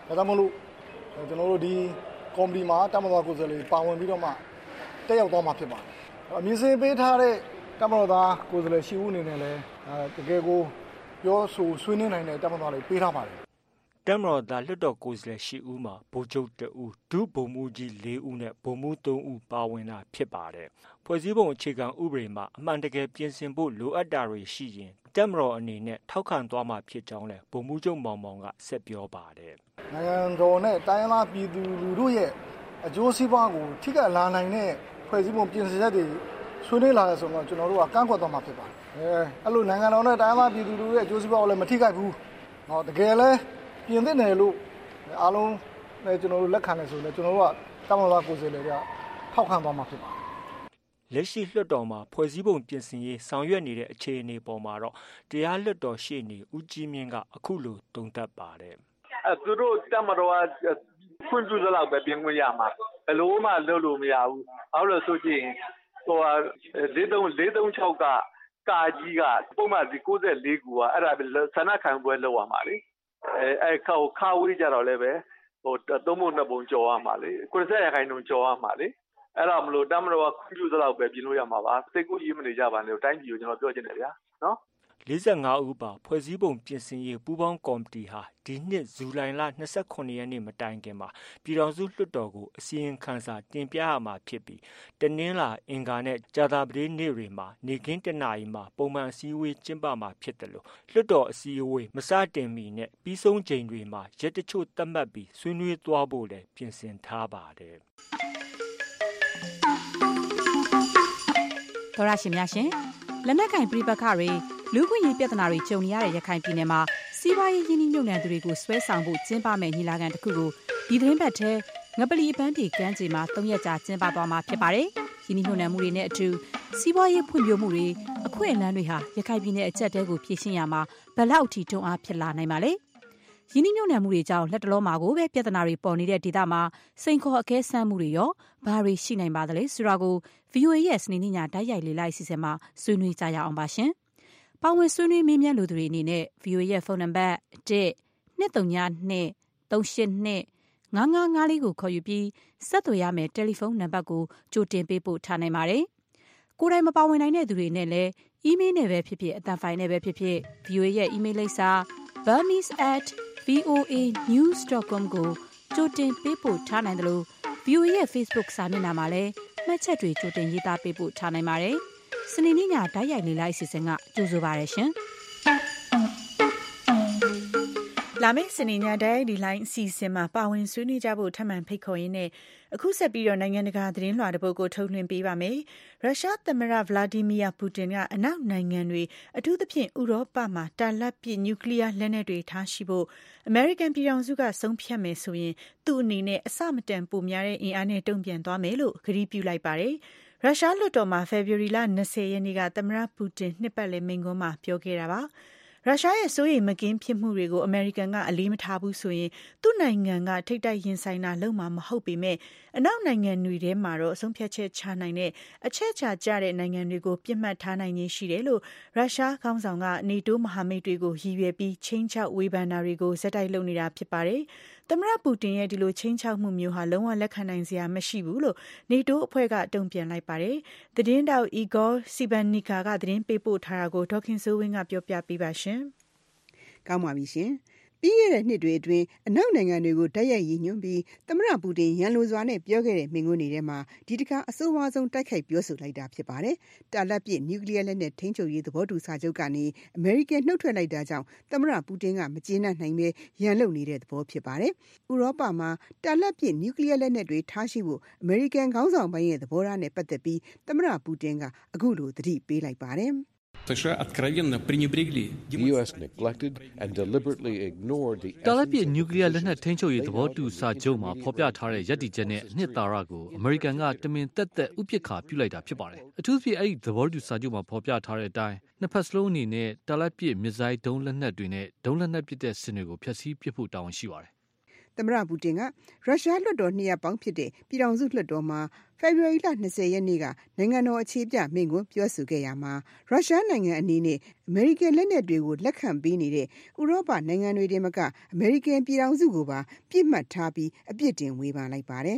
ဒါကြောင့်မလို့ကျွန်တော်တို့ဒီကော်မတီမှာတပ်မတော်ကိုယ်စားလှယ်ပါဝင်ပြီးတော့မှတက်ရောက်သွားမှာဖြစ်ပါတယ်အမြင့်စင်ပေးထားတဲ့တပ်မတော်သားကိုယ်စားလှယ်ရှိဦးအနေနဲ့လည်းတကယ်ကိုပြောဆိုဆွေးနွေးနိုင်တဲ့တပ်မတော်လေးပေးထားပါတယ်တမတော်သားလွှတ်တော်ကိုယ်စားလှယ်ရှိဦးမှာဗိုလ်ချုပ်တဦးဒုဗိုလ်မှူးကြီးလေးဦးနဲ့ဗိုလ်မှူးသုံးဦးပါဝင်တာဖြစ်ပါတယ်ဖွဲ့စည်းပုံအခြေခံဥပဒေမှာအမှန်တကယ်ပြင်ဆင်ဖို့လိုအပ်တာတွေရှိရင်တမတော်အနေနဲ့ထောက်ခံသွားမှာဖြစ်ကြောင်းလည်းဗိုလ်မှူးချုပ်မောင်မောင်ကဆက်ပြောပါတယ်နိုင်ငံတော်နဲ့တိုင်းသားပြည်သူလူထုရဲ့အကျိုးစီးပွားကိုထိခိုက်လာနိုင်တဲ့ဖွဲ့စည်းပုံပြင်ဆင်ချက်တွေဆွေးနွေးလာတဲ့ဆိုတော့ကျွန်တော်တို့ကကန့်ကွက်သွားမှာဖြစ်ပါတယ်အဲအဲ့လိုနိုင်ငံတော်နဲ့တိုင်းသားပြည်သူလူထုရဲ့အကျိုးစီးပွားကိုလည်းမထိခိုက်ဘူးဟောတကယ်လဲပြင်သင့်တယ်လို့အားလုံးလည်းကျွန်တော်တို့လက်ခံတယ်ဆိုရင်ကျွန်တော်တို့ကတပ်မတော်ကိုယ်စားလှယ်တွေကထောက်ခံသွားမှာဖြစ်ပါတယ်လက်ရှိလွှတ်တော်မှာဖွဲ့စည်းပုံပြင်ဆင်ရေးဆောင်ရွက်နေတဲ့အခြေအနေပေါ်မှာတော့တရားလွှတ်တော်ရှေ့နေဦးကြီးမြင့်ကအခုလိုတုံ့တက်ပါတယ်အဲသူတို့တပ်မတော်ကခွင့်ပြုသလောက်ပဲပြင်ခွင့်ရမှာဘယ်လိုမှလုပ်လို့မရဘူးအဲ့လိုဆိုကြည့်ရင်ဟိုလေးသုံးလေးသုံးခြောက်ကကာကြီးကပုံမှန်ဒီကိုးဆယ်လေးကူကအဲ့ဒါဆန္ဒခံပွဲလုပ်ရမှာလေအဲအဲခါခါဝေးကြတော့လည်းပဲဟိုသုံးပုံနှစ်ပုံကြော်ရမှာလေကိုယ်စက်ရခိုင်နှုန်းကြော်ရမှာလေအဲ့တော့မလို့တမတော်ကခွင့်ပြုသလောက်ပဲပြင်လို့ရမှာပါစိတ်ကူးရေးမနေကြပါနဲ့တိုင်းပြည်ကိုကျွန်တော်ပြောချင်တယ်ဗျာနော်လေးဆယ်ငါဦးပါဖွဲ့စည်းပုံပြင်ဆင်ရေးပူးပေါင်းကော်မတီဟာဒီနှစ်ဇူလိုင်လ၂၉ရက်နေ့မတိုင်ခင်မှာပြည်ထောင်စုလွှတ်တော်ကိုအစီရင်ခံစာတင်ပြရမှာဖြစ်ပြီးတနင်္လာအင်္ဂါနဲ့ကြာသပတေးနေ့တွေမှာနေကင်းတနာရီမှာပုံမှန်အစည်းအဝေးကျင်းပမှာဖြစ်တယ်လို့လွှတ်တော်အစည်းအဝေးမစတင်မီနဲ့ပြီးဆုံးချိန်တွေမှာရက်တချို့သတ်မှတ်ပြီးဆွေးနွေးသွားဖို့လည်းပြင်ဆင်ထားပါတယ်သောရရှင်များရှင်လက်နက်ကင်ပြည်ပခါတွေလူ့ခွင့်ရေးပြဿနာတွေကြုံနေရတဲ့ရခိုင်ပြည်နယ်မှာစီးပွားရေးရင်းနှီးမြှုပ်နှံသူတွေကိုဆွဲဆောင်ဖို့ကျင်းပမဲ့ညီလာခံတစ်ခုကိုဒီသတင်းပတ်ထဲငပလီအပန်းတီကမ်းခြေမှာသုံးရက်ကြာကျင်းပသွားမှာဖြစ်ပါတယ်။ရင်းနှီးမြှုပ်နှံမှုတွေနဲ့အတူစီးပွားရေးဖွံ့ဖြိုးမှုတွေအခွင့်အလမ်းတွေဟာရခိုင်ပြည်နယ်အကျပ်တဲကိုဖြည့်ရှင်းရမှာဘယ်လောက်ထိတွန်းအားဖြစ်လာနိုင်ပါလဲ။ရင်းနှီးမြှုပ်နှံမှုတွေကြောင့်လက်တလုံးမှာကိုပဲပြဿနာတွေပေါ်နေတဲ့ဒေသမှာစိန်ခေါ်အကဲဆန်းမှုတွေရောဘာတွေရှိနိုင်ပါသလဲဆိုတာကို ဗီအိုအေ ရဲ့စနေနေ့ညတိုက်ရိုက်လေ့လာအစီအစဉ်မှာဆွေးနွေးကြရအောင်ပါရှင်။ပါဝင်ဆွေးနွေးမေးမြန်းလူသူတွေအနေနဲ့ ဗီအိုအေ ရဲ့ဖုန်းနံပါတ်တစ် နှစ် သုံး ည နှစ် သုံး ရှစ် နှစ် ငါး ငါး ငါး လေးကိုခေါ်ယူပြီးဆက်သွယ်ရမယ်တယ်လီဖုန်းနံပါတ်ကိုကြိုတင်ပေးပို့ထားနိုင်ပါတယ်။ကိုယ်တိုင်မပါဝင်နိုင်တဲ့သူတွေနဲ့လည်းအီးမေးလ်နဲ့ပဲဖြစ်ဖြစ်အသံဖိုင်နဲ့ပဲဖြစ်ဖြစ် ဗီအိုအေ ရဲ့အီးမေးလ်လိပ်စာ burmese at voa news dot com ကိုကြိုတင်ပေးပို့ထားနိုင်တယ်လို့ ဗီအိုအေ ရဲ့ Facebook စာမျက်နှာမှာလည်းမှတ်ချက်တွေကြိုတင်ရေးသားပေးပို့ထားနိုင်ပါတယ်။စနေနေ့ညတိုက်ရိုက်လေ့လာအစီအစဉ်ကကြိုဆိုပါရရှင်။လာမယ့်စနေညတိုက်ရိုက်ဒီလိုင်းအစီအစဉ်မှာပါဝင်ဆွေးနွေးကြဖို့ထပ်မံဖိတ်ခေါ်ရင်းနဲ့အခုဆက်ပြီးတော့နိုင်ငံတကာသတင်းလွှာတစ်ပုဒ်ကိုထုတ်လွှင့်ပေးပါမယ်။ရုရှားသမ္မတဗလာဒီမီယာပူတင်ကအနောက်နိုင်ငံတွေအထူးသဖြင့်ဥရောပမှာတာလတ်ပစ်နျူကလ িয়ার လက်နက်တွေထားရှိဖို့အမေရိကန်ပြည်ထောင်စုကဆုံးဖြတ်မယ်ဆိုရင်သူ့အနေနဲ့အစမတန်ပိုများတဲ့အင်အားနဲ့တုံ့ပြန်သွားမယ်လို့ကတိပြုလိုက်ပါတယ်။ရုရှားလွှတ်တော်မှာဖေဖော်ဝါရီလ၂၀ရက်နေ့ကသမ္မတပူတင်နှစ်ပတ်လည်မိန့်ခွန်းမှာပြောခဲ့တာပါ။ရုရှားရဲ့စိုးရိမ်မကင်းဖြစ်မှုတွေကိုအမေရိကန်ကအလေးမထားဘူးဆိုရင်သူ့နိုင်ငံကထိပ်တိုက်ရင်ဆိုင်တာလုပ်မှာမဟုတ်ပေမဲ့အနောက်နိုင်ငံတွေထဲမှာတော့အဆုံးဖြတ်ချက်ချနိုင်တဲ့အချက်ချာကျတဲ့နိုင်ငံတွေကိုပြစ်မှတ်ထားနိုင်ခြင်းရှိတယ်လို့ရုရှားခေါင်းဆောင်ကနေတိုးမဟာမိတ်တွေကိုရည်ရွယ်ပြီးချင်းချောက်ဝေဖန်တာတွေကိုဇက်တိုက်လုပ်နေတာဖြစ်ပါတယ်။သမ္မတပူတင်ရဲ့ဒီလိုချင်းချောက်မှုမျိုးဟာလုံးဝလက်ခံနိုင်စရာမရှိဘူးလို့နေတိုးအဖွဲ့ကတုံ့ပြန်လိုက်ပါတယ်။သတင်းတောက်အီဂေါစီဘန်နီကာကသတင်းပေးပို့ထားတာကိုဒေါခင်စိုးဝင်းကပြောပြပေးပါရှင်။ကောင်းပါပြီရှင်။ပြီးခဲ့တဲ့နှစ်တွေအတွင်းအနောက်နိုင်ငံတွေကိုတိုက်ရိုက်ရည်ညွှန်းပြီးသမ္မတပူတင်ရန်လိုစွာနဲ့ပြောခဲ့တဲ့မိန့်ခွန်းတွေထဲမှာဒီတစ်ခါအဆိုးဝါးဆုံးတိုက်ခိုက်ပြောဆိုလိုက်တာဖြစ်ပါတယ်။တာလတ်ပစ်နျူကလ িয়ার လက်နက်ထိန်းချုပ်ရေးသဘောတူစာချုပ်ကနေအမေရိကန်နှုတ်ထွက်လိုက်တာကြောင့်သမ္မတပူတင်ကမကျေနပ်နိုင်ပဲရန်လုပ်နေတဲ့သဘောဖြစ်ပါတယ်။ဥရောပမှာတာလတ်ပစ်နျူကလ িয়ার လက်နက်တွေထားရှိဖို့အမေရိကန်ခေါင်းဆောင်ပိုင်းရဲ့သဘောထားနဲ့ပတ်သက်ပြီးသမ္မတပူတင်ကအခုလိုသတိပေးလိုက်ပါတယ်။ США откровенно пренебрегли. The U S neglected and deliberately ignored the တာလတ်ပစ်နျူကလ িয়ার လက်နက်ထိန်းချုပ်ရေးသဘောတူစာချုပ်မှာဖော်ပြထားတဲ့ရည်တည်ချက်နဲ့အနှစ်သာရကိုအမေရိကန်ကတမင်သက်သက်ဥပက္ခာပြုလိုက်တာဖြစ်ပါတယ်။အထူးသဖြင့်အဲ့ဒီသဘောတူစာချုပ်မှာဖော်ပြထားတဲ့အတိုင်းနှစ်ဖက်စလုံးအနေနဲ့တာလတ်ပစ်မစ်ဇိုင်းဒုံးလက်နက်တွေနဲ့ဒုံးလက်နက်ပစ်တဲ့စင်တွေကိုဖျက်ဆီးပစ်ဖို့တာဝန်ရှိပါတယ်။သမ္မတပူတင်ကရုရှားလွှတ်တော်နှစ်ရပ်ပေါင်းဖြစ်တဲ့ပြည်ထောင်စုလွှတ်တော်မှာဖေဖော်ဝါရီလ၂၀ရက်နေ့ကနိုင်ငံတော်အခြေပြမိန့်ခွန်းပြောဆိုခဲ့ရမှာရုရှားနိုင်ငံအနေနဲ့အမေရိကန်လက်နက်တွေကိုလက်ခံပေးနေတဲ့ဥရောပနိုင်ငံတွေတည်းမကအမေရိကန်ပြည်ထောင်စုကိုပါပြစ်မှတ်ထားပြီးအပြစ်တင်ဝေဖန်လိုက်ပါတယ်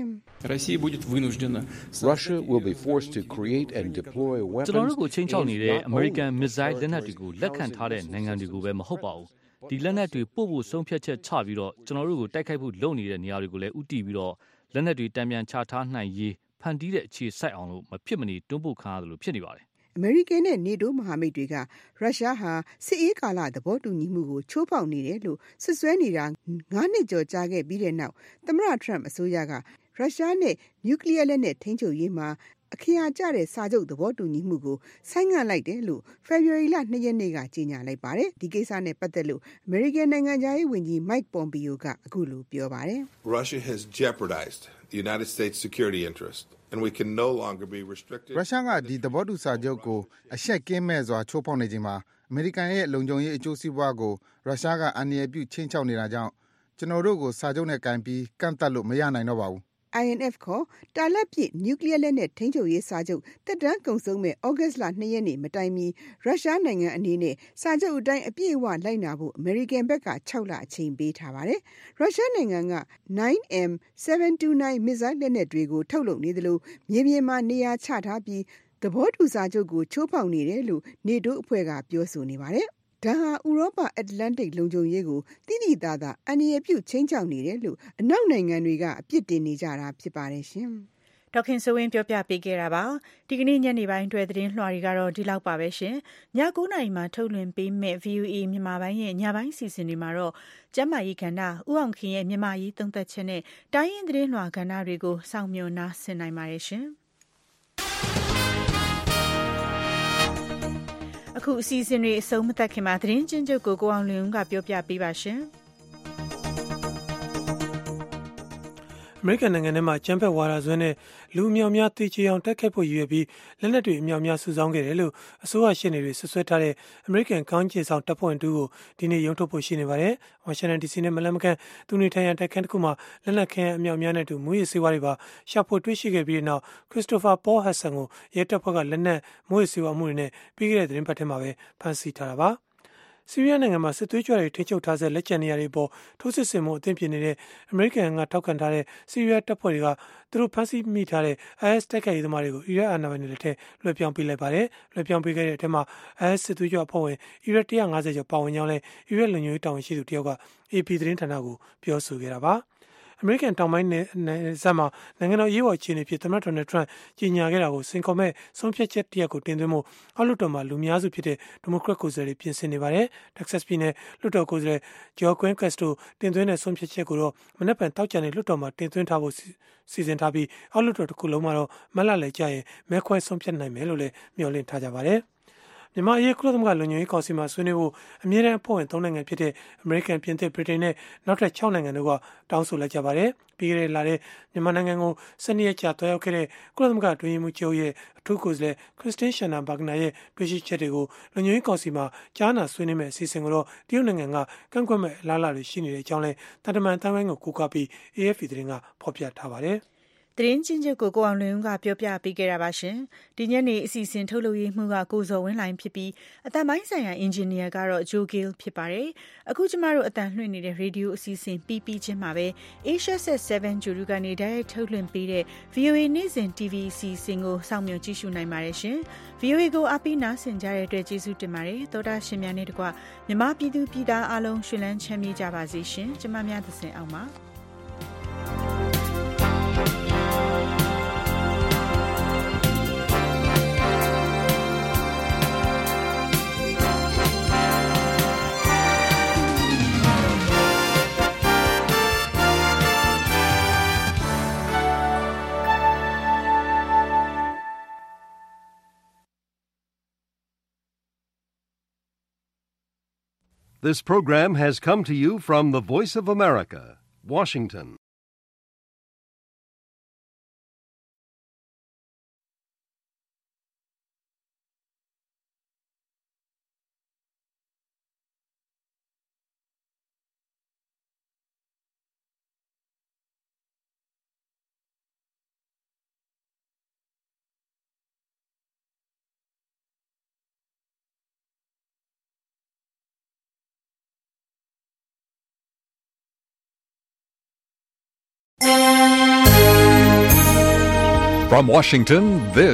။ Russia will be forced to create and deploy weapons ကျွန်တော်တို့ကိုချိန်ချောက်နေတဲ့အမေရိကန်မစ်ဇိုင်းလက်နက်တွေကိုလက်ခံထားတဲ့နိုင်ငံတွေကိုပဲမဟုတ်ပါဘူး။ဒီလက်နက်တွေပို့ဖို့ဆုံးဖြတ်ချက်ချပြီးတော့ကျွန်တော်တို့ကိုတိုက်ခိုက်ဖို့လုပ်နေတဲ့နေရာတွေကိုလည်းဥတီပြီးတော့လက်နက်တွေတံပြန်ချထားနိုင်ရေးဖန်တီးတဲ့အခြေစိုက်အောင်လို့မဖြစ်မနေတွန်းပို့ခံရတယ်လို့ဖြစ်နေပါတယ်အမေရိကန်နဲ့နေတိုးမဟာမိတ်တွေကရုရှားဟာစစ်အေးကာလသဘောတူညီမှုကိုချိုးဖောက်နေတယ်လို့ဆွဆွဲနေတာငါးနှစ်ကျော်ကြာခဲ့ပြီးတဲ့နောက်သမ္မတထရမ့်အစိုးရကရုရှားနဲ့နျူကလ িয়ার လက်နက်ထိန်းချုပ်ရေးမှာအခရာကျတဲ့စာချုပ်သဘောတူညီမှုကိုဆိုင်းငံ့လိုက်တယ်လို့ဖေဖော်ဝါရီလ၂ရက်နေ့ကကြေညာလိုက်ပါတယ်ဒီကိစ္စနဲ့ပတ်သက်လို့အမေရိကန်နိုင်ငံသားရေးဝန်ကြီး Mike Pompeo ကအခုလိုပြောပါတယ် Russia has jeopardized the United States security interest and we can no longer be restricted ရုရှားကဒီသဘောတူစာချုပ်ကိုအရှက်ကင်းမဲ့စွာချိုးဖောက်နေချိန်မှာအမေရိကန်ရဲ့လုံခြုံရေးအကျိုးစီးပွားကိုရုရှားကအန္တရာယ်ပြုချိန်ချောက်နေတာကြောင့်ကျွန်တော်တို့ကိုစာချုပ်နဲ့ကင်ပြီးကန့်သတ်လို့မရနိုင်တော့ပါဘူး I N F ခေါ်တာလတ်ပြည့်နျူကလ িয়ার လက်နက်ထိန်းချုပ်ရေးစာချုပ်တက်တန်းကုန်ဆုံးမဲ့ဩဂတ်လ၂ရက်နေ့မတိုင်မီရုရှားနိုင်ငံအနေနဲ့စာချုပ်အတိုင်းအပြည့်အဝလိုက်နာဖို့အမေရိကန်ဘက်က၆လအချိန်ပေးထားပါတယ်။ရုရှားနိုင်ငံက nine M seven two nine မစ်ဇိုင်းလက်နက်တွေကိုထုတ်လုပ်နေသလိုမြေပြင်မှာနေရာချထားပြီးသဘောတူစာချုပ်ကိုချိုးဖောက်နေတယ်လို့နေတိုးအဖွဲ့ကပြောဆိုနေပါတယ်။ဒါဟာဥရောပအတ္တလန္တိတ်လုံခြုံရေးကိုတိတိသားသားအန္တရာယ်ပြုချင်းချောက်နေတယ်လို့အနောက်နိုင်ငံတွေကအပြစ်တင်နေကြတာဖြစ်ပါတယ်ရှင်။ဒေါခင်စိုးဝင်းပြောပြပေးခဲ့တာပါ။ဒီကနေ့ညနေပိုင်းတွဲသတင်းလွှာတွေကတော့ဒီလောက်ပါပဲရှင်။ည၉နာရီမှာထုတ်လွှင့်ပေးမဲ့ V O A မြန်မာပိုင်းရဲ့ညပိုင်းစီစဉ်တွေမှာတော့ကျမ်းမာရေးကဏ္ဍဥအောင်ခင်ရဲ့မြန်မာရေးသုံးသက်ချက်နဲ့တိုင်းရင်းသတင်းလွှာကဏ္ဍတွေကိုစောင့်မျှော်နားဆင်နိုင်ပါတယ်ရှင်။အခုအစီအစဉ်တွေအဆုံးမသတ်ခင်မှာသတင်းချင်းချုပ်ကိုကိုအောင်လွင်ဦးကပြောပြပေးပါရှင်။အမေရိကန်နိုင်ငံထဲမှာကျန်းဖက်ဝါဒစွဲနဲ့လူအများများတေချေအောင်တက်ခတ်ဖို့ရည်ရွယ်ပြီးလက်နက်တွေအများများစုဆောင်းခဲ့တယ်လို့အစိုးရရှင်းနေတွေဆွဆွဲထားတဲ့အမေရိကန်ကောင်းချေဆောင်တပ်ဖွဲ့တူကိုဒီနေ့ရုံးထုတ်ဖို့ရှိနေပါတယ်။ဝါရှင်တန်ဒီစီနဲ့မလန်မကန်သူနေထိုင်ရာတိုက်ခန်းတစ်ခုမှာလက်နက်ခဲအများများနဲ့တူမူရစ်စေဝါတွေပါရှာဖွေတွေ့ရှိခဲ့ပြီးတဲ့နောက်ခရစ်စတိုဖာပေါဟတ်ဆန်ကိုရဲတပ်ဖွဲ့ကလက်နက်မူရစ်စေဝါမှုတွေနဲ့ပြီးခဲ့တဲ့သတင်းပတ်ထဲမှာပဲဖမ်းဆီးထားတာပါ။ဆီးရီးယားနိုင်ငံမှာစစ်သွေးကြွတွေထိန်းချုပ်ထားတဲ့လက်ကျန်နေရာတွေပေါ်ထိုးစစ်ဆင်မှုအသင့်ပြင်နေတဲ့အမေရိကန်ကထောက်ခံထားတဲ့ဆီးရီးယားတပ်ဖွဲ့တွေကသူတို့ဖမ်းဆီးမိထားတဲ့ I S တိုက်ခိုက်ရေးသမားတွေကိုအီရတ်အာဏာပိုင်တွေလက်ထက်လွှဲပြောင်းပေးလိုက်ပါတယ်။လွှဲပြောင်းပေးခဲ့တဲ့အထက်မှာ I S စစ်သွေးကြွအဖွဲ့ဝင်အီရတ်one hundred fiftyကျော်ပါဝင်ကြောင်းလည်းအီရတ်လုံခြုံရေးတာဝန်ရှိသူတယောက်က A P သတင်းဌာနကိုပြောဆိုခဲ့တာပါ။အမေရိကန်တောင်ပိုင်းနယ်စပ်မှာနိုင်ငံတော်ရေးပေါ်အခြေအနေဖြစ်သမ္မတဒေါ်နယ်ထရန့်ကြီးညာခဲ့တာကိုစင်ကော်မဲ့ဆုံးဖြတ်ချက်တရက်ကိုတင်သွင်းမှုအောက်လွှတ်တော်မှာလူများစုဖြစ်တဲ့ဒီမိုကရက်ကိုယ်စားလှယ်တွေပြင်ဆင်နေပါတယ်။ Texas ပြည်နယ်လွှတ်တော်ကိုယ်စားလှယ် Joe Quinn Castro တင်သွင်းတဲ့ဆုံးဖြတ်ချက်ကိုတော့မနက်ဖြန်တောက်ကြတဲ့လွှတ်တော်မှာတင်သွင်းထားဖို့စီစဉ်ထားပြီးအောက်လွှတ်တော်တစ်ခုလုံးမှာတော့မက်လလည်းကြာရင်မဲခွဲဆုံးဖြတ်နိုင်မယ်လို့လည်းမျှော်လင့်ထားကြပါတယ်။မြန်မာအရေးကုလသမဂ္ဂလုံခြုံရေးကောင်စီမှာဆွေးနွေးဖို့အမြဲတမ်းအဖွဲ့ဝင်သုံးနိုင်ငံဖြစ်တဲ့အမေရိကန်ပြင်သစ်ဗြိတိန်နဲ့နောက်ထပ်၆နိုင်ငံတို့ကတောင်းဆိုလိုက်ကြပါတယ်။ပြီးခဲ့တဲ့လထဲမြန်မာနိုင်ငံကို၁၂ရက်ကြာတွားရောက်ခဲ့တဲ့ကုလသမဂ္ဂအတွင်းရေးမှူးချုပ်ရဲ့အထူးကိုယ်စားလှယ်ခရစ်စတင်းရှာနာဘာဂနာရဲ့တွေ့ရှိချက်တွေကိုလုံခြုံရေးကောင်စီမှာကြားနာဆွေးနွေးမယ့်အစီအစဉ်ကိုတော့တရုတ်နိုင်ငံကကန့်ကွက်မဲ့အလားအလာတွေရှိနေတဲ့အကြောင်းလဲတန်တမန်တန်းဝိုင်းကိုကိုးကားပြီး A F P သတင်းကဖော်ပြထားပါတယ်။သတင်းချင်းချုပ်ကိုကိုအောင်လွင်ဦးကပြောပြပေးခဲ့တာပါရှင်။ဒီညနေအစီအစဉ်ထုတ်လုပ်ရေးမှူးကကိုဇော်ဝင်းလိုင်းဖြစ်ပြီးအတန်ပိုင်းဆိုင်ရာအင်ဂျင်နီယာကတော့ဂျိုဂီလ်ဖြစ်ပါတယ်။အခုကျမတို့အတန်လွှင့်နေတဲ့ရေဒီယိုအစီအစဉ်ပြီးပြီးချင်းမှာပဲ Asia Set seven ဂျူရူကနေတိုက်ရိုက်ထုတ်လွှင့်ပေးတဲ့ V O A နေ့စဉ် T V အစီအစဉ်ကိုစောင့်မျှော်ကြည့်ရှုနိုင်ပါတယ်ရှင်။ V O A ကိုအားပေးနားဆင်ကြတဲ့အတွက်ကျေးဇူးတင်ပါတယ်။သောတာရှင်များနဲ့တကွမြန်မာပြည်သူပြည်သားအားလုံးရှင်လန်းချမ်းမြေ့ကြပါစေရှင်။ကျမများသစဉ်အောင်ပါ။ This program has come to you from the Voice of America, Washington. From Washington, this